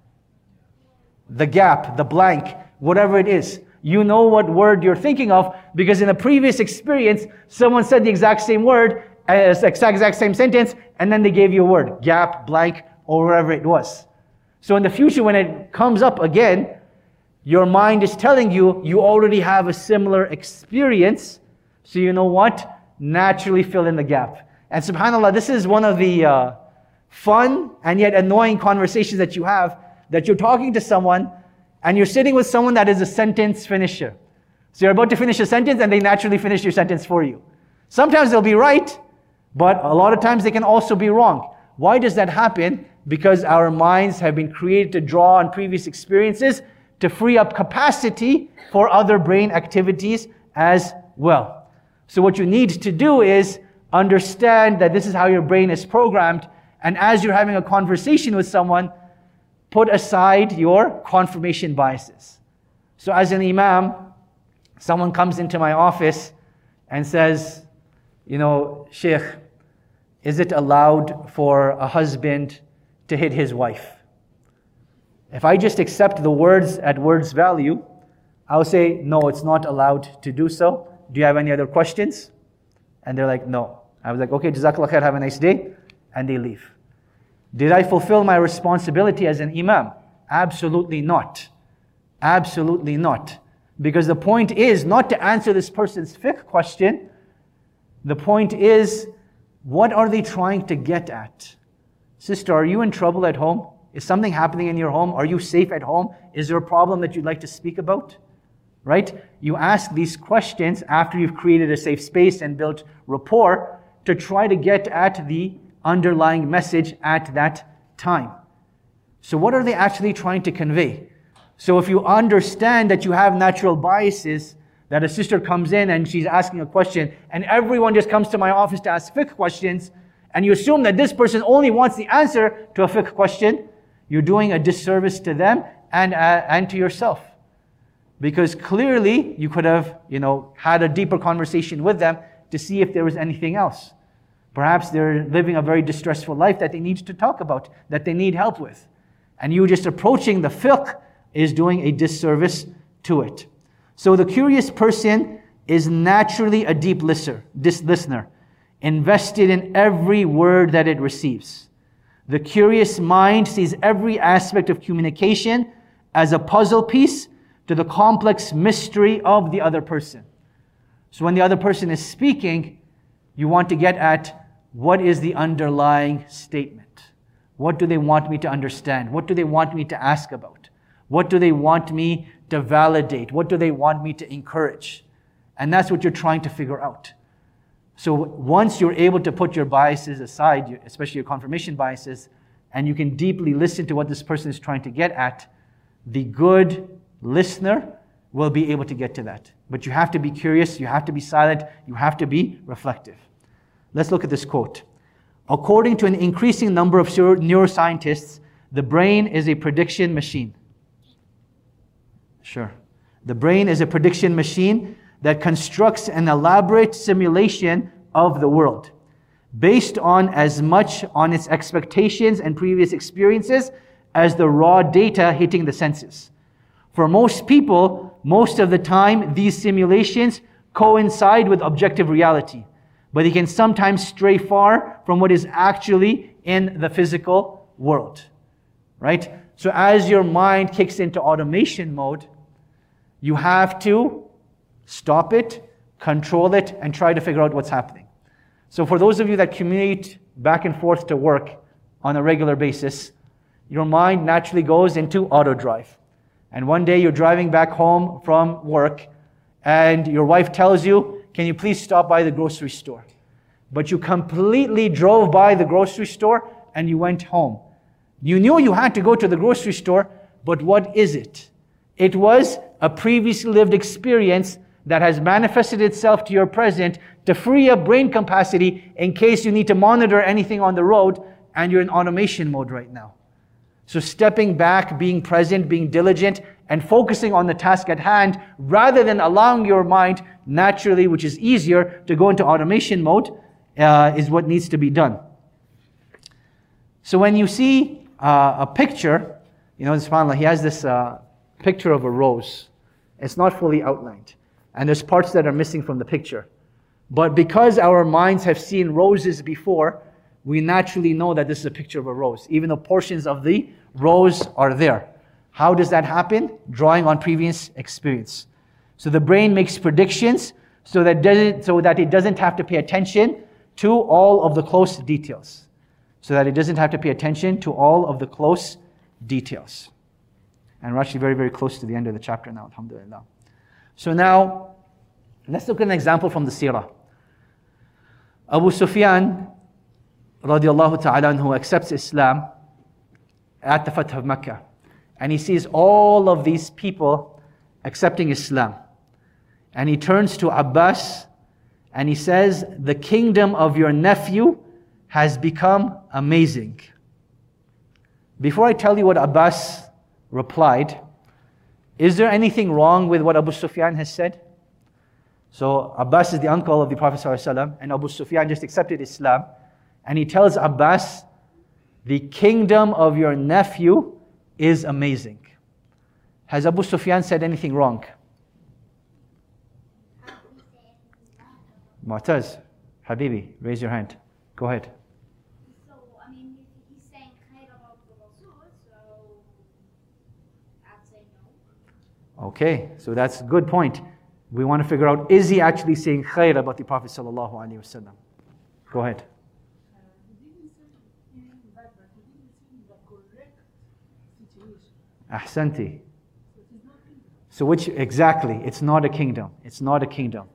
the gap, the blank, whatever it is. You know what word you're thinking of because in a previous experience, someone said the exact same word, as exact, exact same sentence, and then they gave you a word, gap, blank, or whatever it was. So in the future, when it comes up again, your mind is telling you, you already have a similar experience, so you know what? Naturally fill in the gap. And subhanAllah, this is one of the uh, fun and yet annoying conversations that you have, that you're talking to someone, and you're sitting with someone that is a sentence finisher. So you're about to finish a sentence, and they naturally finish your sentence for you. Sometimes they'll be right, but a lot of times they can also be wrong. Why does that happen? Because our minds have been created to draw on previous experiences to free up capacity for other brain activities as well. So what you need to do is understand that this is how your brain is programmed, and as you're having a conversation with someone, put aside your confirmation biases. So as an imam, someone comes into my office and says, you know, Sheikh, is it allowed for a husband to hit his wife? If I just accept the words at words value, I'll say, no, it's not allowed to do so. Do you have any other questions? And they're like, no. I was like, okay, Jazakallah khair, have a nice day. And they leave. Did I fulfill my responsibility as an imam? Absolutely not. Absolutely not. Because the point is not to answer this person's fiqh question. The point is, what are they trying to get at? Sister, are you in trouble at home? Is something happening in your home? Are you safe at home? Is there a problem that you'd like to speak about? Right? You ask these questions after you've created a safe space and built rapport to try to get at the underlying message at that time. So what are they actually trying to convey? So if you understand that you have natural biases, that a sister comes in and she's asking a question, and everyone just comes to my office to ask fiqh questions, and you assume that this person only wants the answer to a fiqh question, you're doing a disservice to them and, uh, and to yourself. Because clearly you could have, you know, had a deeper conversation with them to see if there was anything else. Perhaps they're living a very distressful life that they need to talk about, that they need help with. And you just approaching the fiqh is doing a disservice to it. So the curious person is naturally a deep listener, dis- listener, invested in every word that it receives. The curious mind sees every aspect of communication as a puzzle piece to the complex mystery of the other person. So when the other person is speaking, you want to get at what is the underlying statement. What do they want me to understand? What do they want me to ask about? What do they want me to validate? What do they want me to encourage? And that's what you're trying to figure out. So once you're able to put your biases aside, especially your confirmation biases, and you can deeply listen to what this person is trying to get at, the good listener will be able to get to that. But you have to be curious, you have to be silent, you have to be reflective. Let's look at this quote. According to an increasing number of neuroscientists, the brain is a prediction machine. Sure. The brain is a prediction machine that constructs an elaborate simulation of the world, based on as much on its expectations and previous experiences as the raw data hitting the senses. For most people, most of the time, these simulations coincide with objective reality, but they can sometimes stray far from what is actually in the physical world, right? So as your mind kicks into automation mode, you have to stop it, control it, and try to figure out what's happening. So for those of you that commute back and forth to work on a regular basis, your mind naturally goes into auto drive. And one day you're driving back home from work and your wife tells you, can you please stop by the grocery store? But you completely drove by the grocery store and you went home. You knew you had to go to the grocery store, but what is it? It was a previously lived experience that has manifested itself to your present to free up brain capacity in case you need to monitor anything on the road and you're in automation mode right now. So stepping back, being present, being diligent, and focusing on the task at hand rather than allowing your mind naturally, which is easier, to go into automation mode uh, is what needs to be done. So when you see uh, a picture, you know, subhanAllah, he has this uh, picture of a rose. It's not fully outlined. And there's parts that are missing from the picture. But because our minds have seen roses before, we naturally know that this is a picture of a rose, even though portions of the rose are there. How does that happen? Drawing on previous experience. So the brain makes predictions so that, doesn't, so that it doesn't have to pay attention to all of the close details. So that it doesn't have to pay attention to all of the close details. And we're actually very, very close to the end of the chapter now, alhamdulillah. So now, let's look at an example from the seerah. Abu Sufyan, radiallahu ta'ala anhu, accepts Islam at the Fath of Mecca. And he sees all of these people accepting Islam. And he turns to Abbas and he says, the kingdom of your nephew has become amazing. Before I tell you what Abbas replied, is there anything wrong with what Abu Sufyan has said? So Abbas is the uncle of the Prophet ﷺ, and Abu Sufyan just accepted Islam. And he tells Abbas, the kingdom of your nephew is amazing. Has Abu Sufyan said anything wrong? Mu'taz, Habibi, raise your hand. Go ahead. So, I mean, if he's saying khair about the Rasul, so I'd say no. Okay, so that's a good point. We want to figure out, is he actually saying khair about the Prophet sallallahu alaihi wasallam? Go ahead. Uh, he didn't say anything bad, but he didn't see the correct situation. Ahsanti. So it is not kingdom. So which, exactly, it's not a kingdom. It's not a kingdom.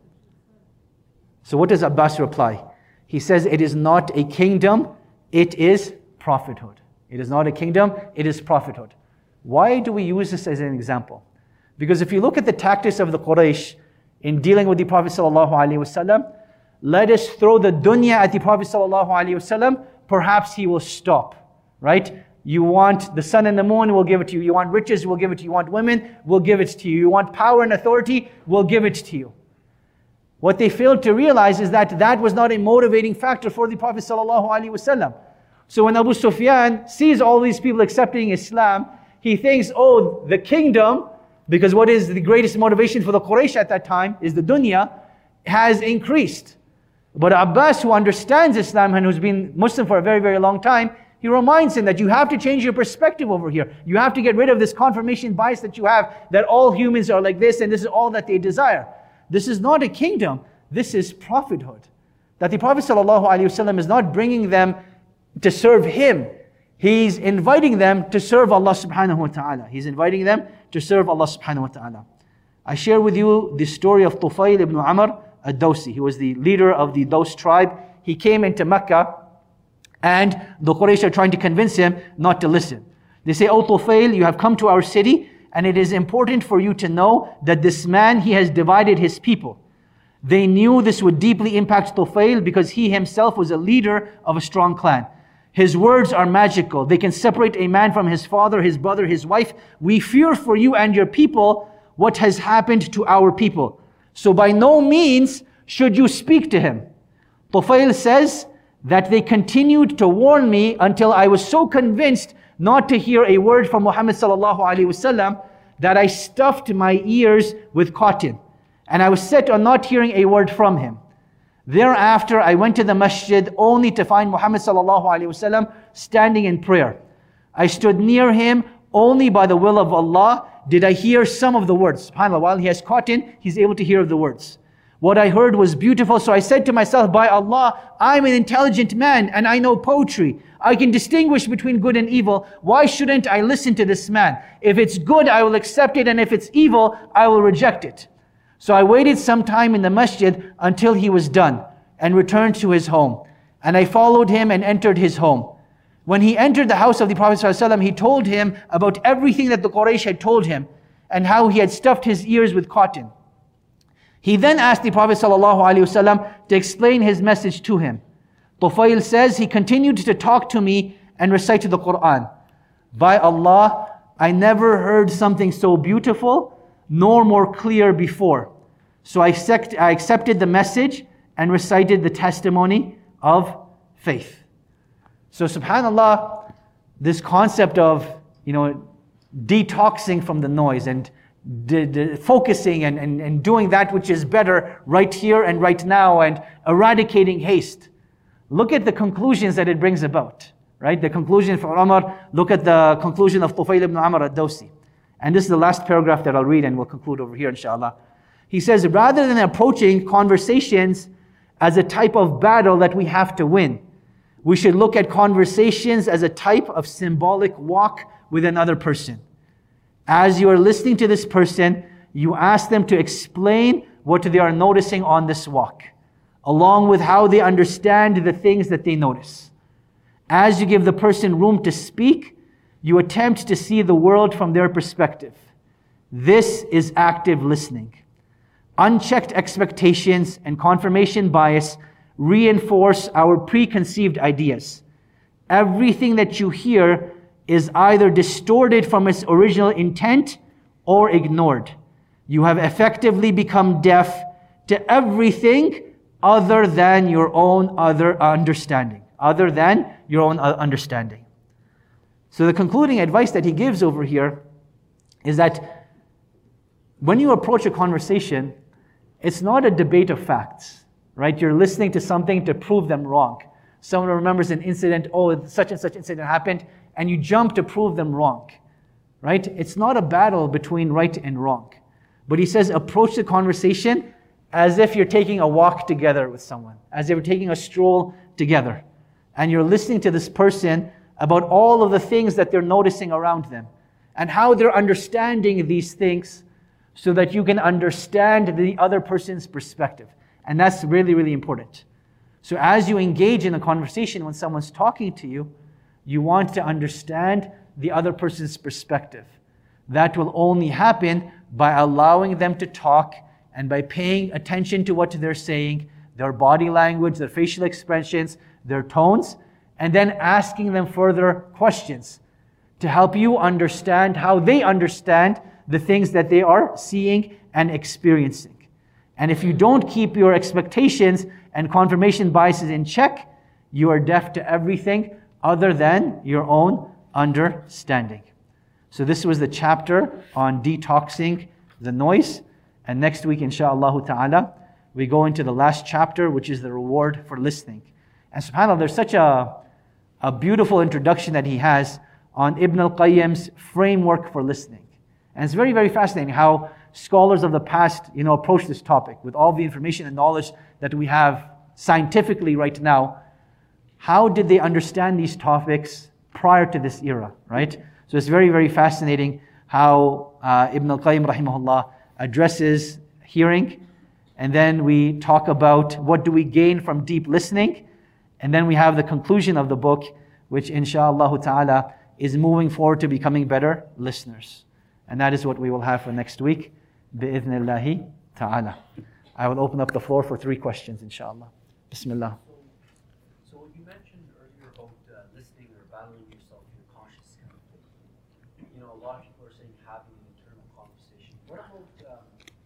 So what does Abbas reply? He says, it is not a kingdom, it is prophethood. It is not a kingdom, it is prophethood. Why do we use this as an example? Because if you look at the tactics of the Quraysh in dealing with the Prophet ﷺ, let us throw the dunya at the Prophet ﷺ, perhaps he will stop, right? You want the sun and the moon, we'll give it to you. You want riches, we'll give it to you. You want women, we'll give it to you. You want power and authority, we'll give it to you. What they failed to realize is that that was not a motivating factor for the Prophet ﷺ. So when Abu Sufyan sees all these people accepting Islam, he thinks, oh, the kingdom, because what is the greatest motivation for the Quraysh at that time is the dunya, has increased. But Abbas, who understands Islam and who's been Muslim for a very, very long time, he reminds him that you have to change your perspective over here. You have to get rid of this confirmation bias that you have, that all humans are like this and this is all that they desire. This is not a kingdom, this is prophethood. That the Prophet ﷺ is not bringing them to serve him. He's inviting them to serve Allah subhanahu wa ta'ala. He's inviting them to serve Allah subhanahu wa ta'ala. I share with you the story of Tufail ibn Amr ad-Dawsi. He was the leader of the Daws tribe. He came into Mecca and the Quraysh are trying to convince him not to listen. They say, "O Tufail, you have come to our city and it is important for you to know that this man, he has divided his people." They knew this would deeply impact Tufail because he himself was a leader of a strong clan. His words are magical. They can separate a man from his father, his brother, his wife. We fear for you and your people what has happened to our people. So by no means should you speak to him. Tufail says that they continued to warn me until I was so convinced not to hear a word from Muhammad sallallahu alaihi wasallam that I stuffed my ears with cotton. And I was set on not hearing a word from him. Thereafter, I went to the masjid only to find Muhammad sallallahu alaihi wasallam standing in prayer. I stood near him only by the will of Allah did I hear some of the words. SubhanAllah, while he has cotton, he's able to hear the words. What I heard was beautiful, so I said to myself, by Allah, I'm an intelligent man and I know poetry. I can distinguish between good and evil. Why shouldn't I listen to this man? If it's good, I will accept it, and if it's evil, I will reject it. So I waited some time in the masjid until he was done and returned to his home. And I followed him and entered his home. When he entered the house of the Prophet ﷺ, he told him about everything that the Quraysh had told him and how he had stuffed his ears with cotton. He then asked the Prophet ﷺ to explain his message to him. Tufail says, he continued to talk to me and recite the Quran. By Allah, I never heard something so beautiful nor more clear before. So I accepted the message and recited the testimony of faith. So subhanAllah, this concept of, you know, detoxing from the noise and de- de- focusing and, and, and doing that which is better right here and right now and eradicating haste. Look at the conclusions that it brings about, right? The conclusion for Umar, look at the conclusion of Tufayl ibn Amr ad-Dawsi. And this is the last paragraph that I'll read and we'll conclude over here, inshallah. He says, rather than approaching conversations as a type of battle that we have to win, we should look at conversations as a type of symbolic walk with another person. As you are listening to this person, you ask them to explain what they are noticing on this walk, along with how they understand the things that they notice. As you give the person room to speak, you attempt to see the world from their perspective. This is active listening. Unchecked expectations and confirmation bias reinforce our preconceived ideas. Everything that you hear is either distorted from its original intent or ignored. You have effectively become deaf to everything other than your own other understanding. Other than your own understanding. So the concluding advice that he gives over here is that when you approach a conversation, it's not a debate of facts, right? You're listening to something to prove them wrong. Someone remembers an incident, oh, such and such incident happened, and you jump to prove them wrong, right? It's not a battle between right and wrong. But he says, approach the conversation as if you're taking a walk together with someone, as if you're taking a stroll together. And you're listening to this person about all of the things that they're noticing around them and how they're understanding these things so that you can understand the other person's perspective. And that's really, really important. So as you engage in a conversation when someone's talking to you, you want to understand the other person's perspective. That will only happen by allowing them to talk and by paying attention to what they're saying, their body language, their facial expressions, their tones, and then asking them further questions to help you understand how they understand the things that they are seeing and experiencing. And if you don't keep your expectations and confirmation biases in check, you are deaf to everything other than your own understanding. So this was the chapter on detoxing the noise. And next week, inshaAllah ta'ala, we go into the last chapter, which is the reward for listening. And subhanAllah, there's such a, a beautiful introduction that he has on Ibn al-Qayyim's framework for listening. And it's very, very fascinating how scholars of the past, you know, approach this topic with all the information and knowledge that we have scientifically right now. How did they understand these topics prior to this era, right? So it's very, very fascinating how uh, Ibn al-Qayyim rahimahullah addresses hearing. And then we talk about what do we gain from deep listening. And then we have the conclusion of the book, which inshaAllah ta'ala is moving forward to becoming better listeners. And that is what we will have for next week. Bi'idhnillahi ta'ala. I will open up the floor for three questions, inshallah. Bismillah. So, so what you mentioned earlier about uh, listening or battling yourself, your conscious kind of thing. You know, a lot of people are saying having an internal conversation. What about um,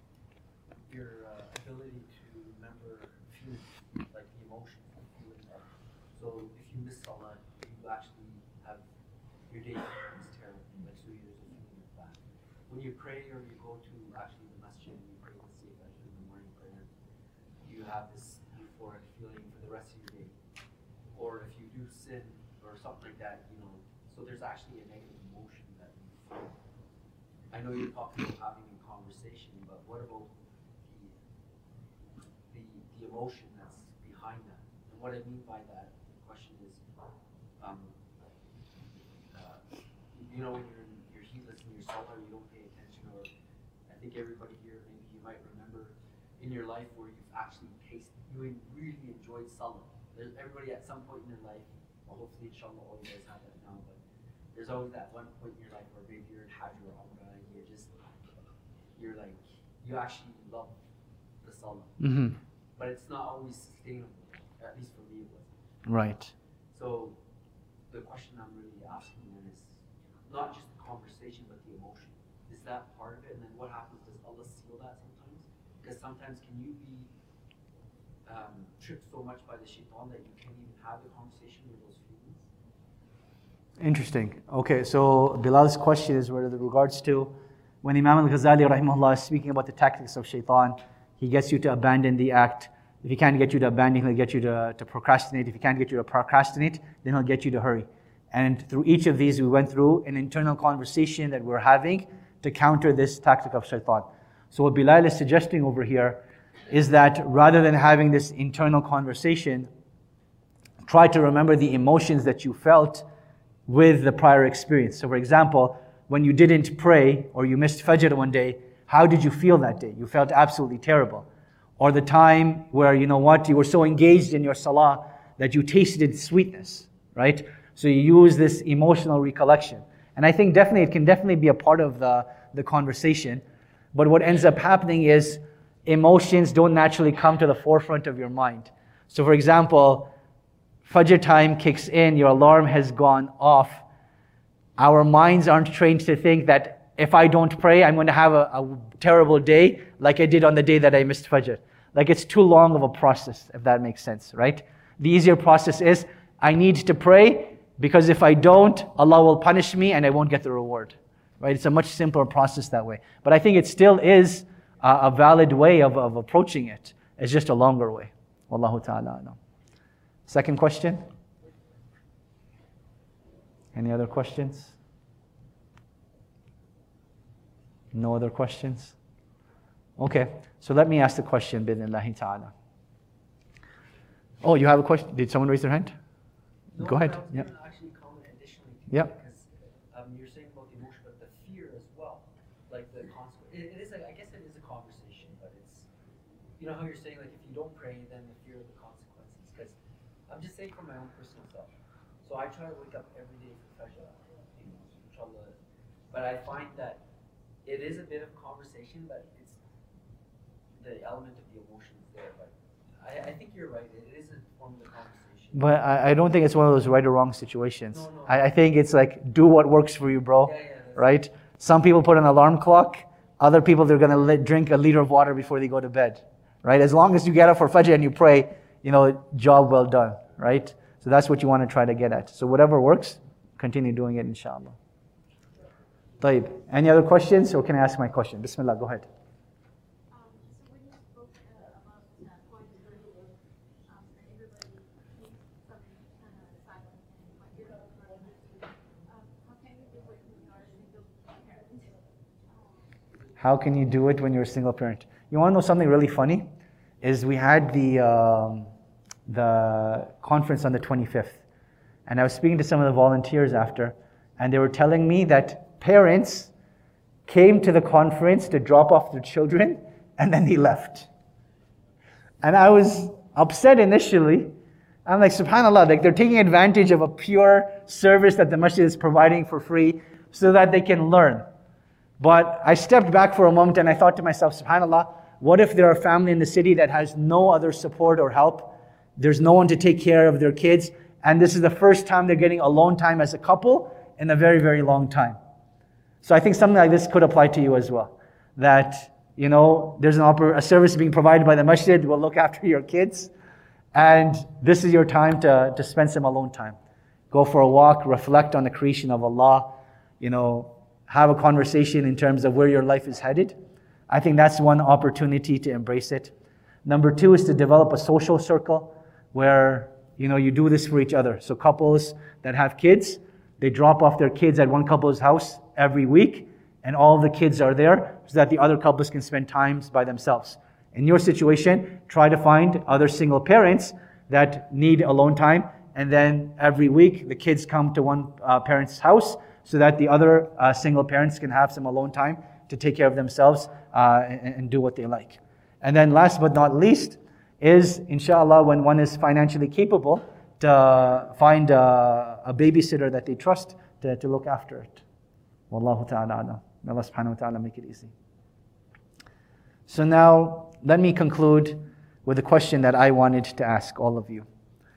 your uh, ability to remember feelings, like the emotions and feelings? Of, so if you miss Salah, you actually have your day is terrible. Like so, there's a feeling of that. When you pray or you go to actually the masjid and you pray the Sayyid in the morning prayer, you have this euphoric feeling for the rest of your day. Or if you do sin or something like that, you know, so there's actually a negative emotion that you feel. I know you're talking about having a conversation, but what about the the, the emotion that's behind that? And what I mean by that, the question is, um, uh, you know, when you're in your heedless in your salah, you don't pay attention, or I think everybody here, maybe you might remember in your life where you've actually tasted, you really enjoyed salah. There's everybody at some point in their life, well, hopefully inshallah all you guys have that now, but there's always that one point in your life where maybe you're in Hajj or Umrah and you're just, you're like, you actually love the salah. Mm-hmm. But it's not always sustainable, at least for me it wasn't. Right. So the question I'm really asking then is not just the conversation, but the emotion. Is that part of it? And then what happens? Does Allah seal that sometimes? Because sometimes can you be um, tricked so much by the shaitan that you can't even have the conversation with those feelings? Interesting. Okay, so Bilal's question is with regards to when Imam al-Ghazali rahimahullah is speaking about the tactics of shaitan, he gets you to abandon the act. If he can't get you to abandon, he'll get you to, to procrastinate. If he can't get you to procrastinate, then he'll get you to hurry. And through each of these, we went through an internal conversation that we're having to counter this tactic of shaitan. So what Bilal is suggesting over here is that rather than having this internal conversation, try to remember the emotions that you felt with the prior experience. So for example, when you didn't pray or you missed Fajr one day, how did you feel that day? You felt absolutely terrible. Or the time where, you know what, you were so engaged in your salah that you tasted sweetness, right? So you use this emotional recollection. And I think definitely it can definitely be a part of the, the conversation. But what ends up happening is emotions don't naturally come to the forefront of your mind. So for example, Fajr time kicks in, your alarm has gone off. Our minds aren't trained to think that if I don't pray, I'm going to have a, a terrible day like I did on the day that I missed Fajr. Like it's too long of a process, if that makes sense, right? The easier process is, I need to pray because if I don't, Allah will punish me and I won't get the reward, right? It's a much simpler process that way. But I think it still is a, a valid way of, of approaching it. It's just a longer way. Wallahu ta'ala alam. Second question? Any other questions? No other questions? Okay, so let me ask the question, bidnillahi ta'ala. Oh, you have a question? Did someone raise their hand? No, Go ahead. I was Yeah. going to actually comment additionally to Yeah. that, because um, you're saying about the emotion, but the fear as well, like the consequence. It, it is, like, I guess, it is a conversation, but it's, you know how you're saying, like, if you don't pray, then the fear of the consequences. Because I'm just saying from my own personal self. So I try to wake up every day for Fajr, you know, inshallah. But I find that it is a bit of conversation, but it's the element of the emotion is there. But I, I think you're right. It is a form of the conversation. But I, I don't think it's one of those right or wrong situations. No, no. I, I think it's like, do what works for you, bro. Yeah, yeah, that's Right? Some people put an alarm clock. Other people, they're going to drink a liter of water before they go to bed. Right? As long as you get up for Fajr and you pray, you know, job well done. Right? So that's what you want to try to get at. So whatever works, continue doing it, inshallah. طيب. Any other questions? Or can I ask my question? Bismillah, go ahead. Um, so when you spoke uh, about that point earlier, um, that everybody needs some kind of silence and like you're not running into, um, how can you do it when you're a single parent? How can you do it when you're a single parent? You want to know something really funny? Is we had the um, the conference on the twenty-fifth, and I was speaking to some of the volunteers after, and they were telling me that parents came to the conference to drop off their children, and then they left. And I was upset initially. I'm like, subhanAllah, like they're taking advantage of a pure service that the masjid is providing for free so that they can learn. But I stepped back for a moment and I thought to myself, subhanAllah, what if there are a family in the city that has no other support or help? There's no one to take care of their kids, and this is the first time they're getting alone time as a couple in a very, very long time. So I think something like this could apply to you as well. That, you know, there's an oper- a service being provided by the masjid, will look after your kids, and this is your time to, to spend some alone time. Go for a walk, reflect on the creation of Allah, you know, have a conversation in terms of where your life is headed. I think that's one opportunity to embrace it. Number two is to develop a social circle where, you know, you do this for each other. So couples that have kids, they drop off their kids at one couple's house every week, and all the kids are there so that the other couples can spend times by themselves. In your situation, try to find other single parents that need alone time, and then every week the kids come to one uh, parent's house so that the other uh, single parents can have some alone time to take care of themselves uh, and, and do what they like. And then last but not least is, inshallah, when one is financially capable, to find a, a babysitter that they trust to, to look after it. Wallahu ta'ala alam. May Allah subhanahu wa ta'ala make it easy. So now, let me conclude with a question that I wanted to ask all of you.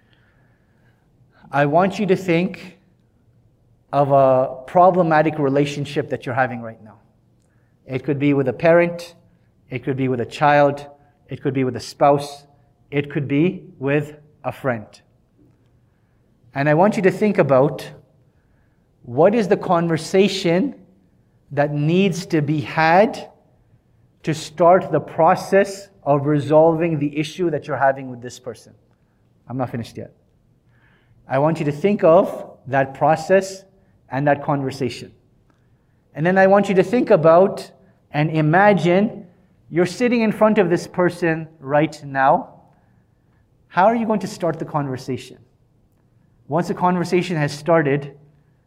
I want you to think of a problematic relationship that you're having right now. It could be with a parent, it could be with a child, it could be with a spouse, it could be with a friend. And I want you to think about What is the conversation that needs to be had to start the process of resolving the issue that you're having with this person? I'm not finished yet. I want you to think of that process and that conversation. And then I want you to think about and imagine you're sitting in front of this person right now. How are you going to start the conversation? Once the conversation has started,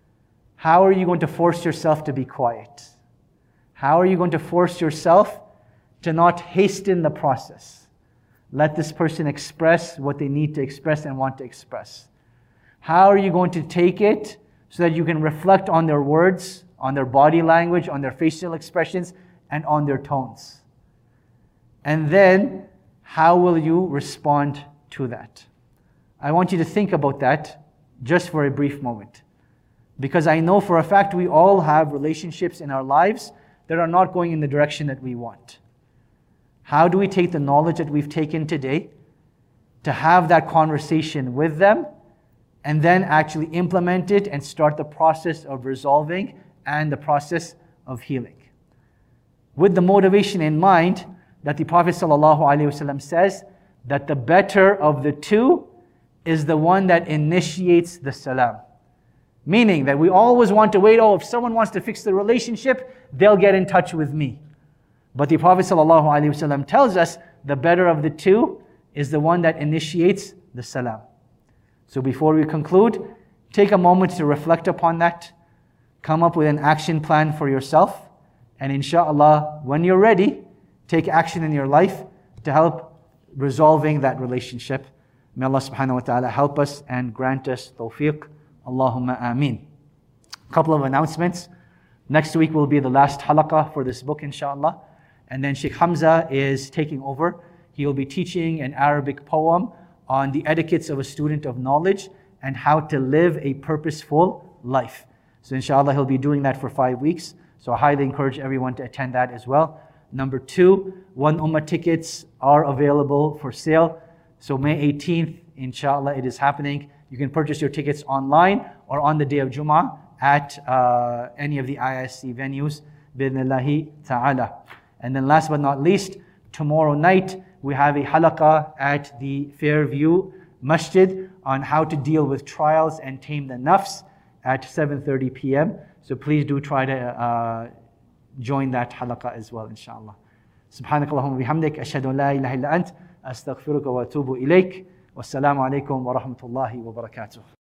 how are you going to force yourself to be quiet? How are you going to force yourself to not hasten the process? Let this person express what they need to express and want to express. How are you going to take it so that you can reflect on their words, on their body language, on their facial expressions, and on their tones? And then, how will you respond to that? I want you to think about that just for a brief moment. Because I know for a fact we all have relationships in our lives that are not going in the direction that we want. How do we take the knowledge that we've taken today to have that conversation with them and then actually implement it and start the process of resolving and the process of healing? With the motivation in mind that the Prophet ﷺ says that the better of the two is the one that initiates the salam. Meaning that we always want to wait, oh, if someone wants to fix the relationship, they'll get in touch with me. But the Prophet ﷺ tells us the better of the two is the one that initiates the salam. So before we conclude, take a moment to reflect upon that, come up with an action plan for yourself, and inshallah, when you're ready, take action in your life to help resolving that relationship. May Allah subhanahu wa ta'ala help us and grant us tawfiq. Allahumma ameen. A couple of announcements. Next week will be the last halaqah for this book, inshallah. And then Sheikh Hamza is taking over. He will be teaching an Arabic poem on the etiquettes of a student of knowledge and how to live a purposeful life. So inshallah, he'll be doing that for five weeks. So I highly encourage everyone to attend that as well. Number two, One Ummah tickets are available for sale. So May eighteenth, inshallah, it is happening. You can purchase your tickets online or on the day of Jum'ah at uh, any of the I S C venues, bi'idhnillahi ta'ala. And then last but not least, tomorrow night, we have a halaqah at the Fairview Masjid on how to deal with trials and tame the nafs at seven thirty p.m. So please do try to uh, join that halaqah as well, inshallah. Subhanakallahumma bihamdik, ashhadu an la ilaha illa ant, astaghfiruka wa atubu ilayk. Wassalamu alaikum wa rahmatullahi wa barakatuh.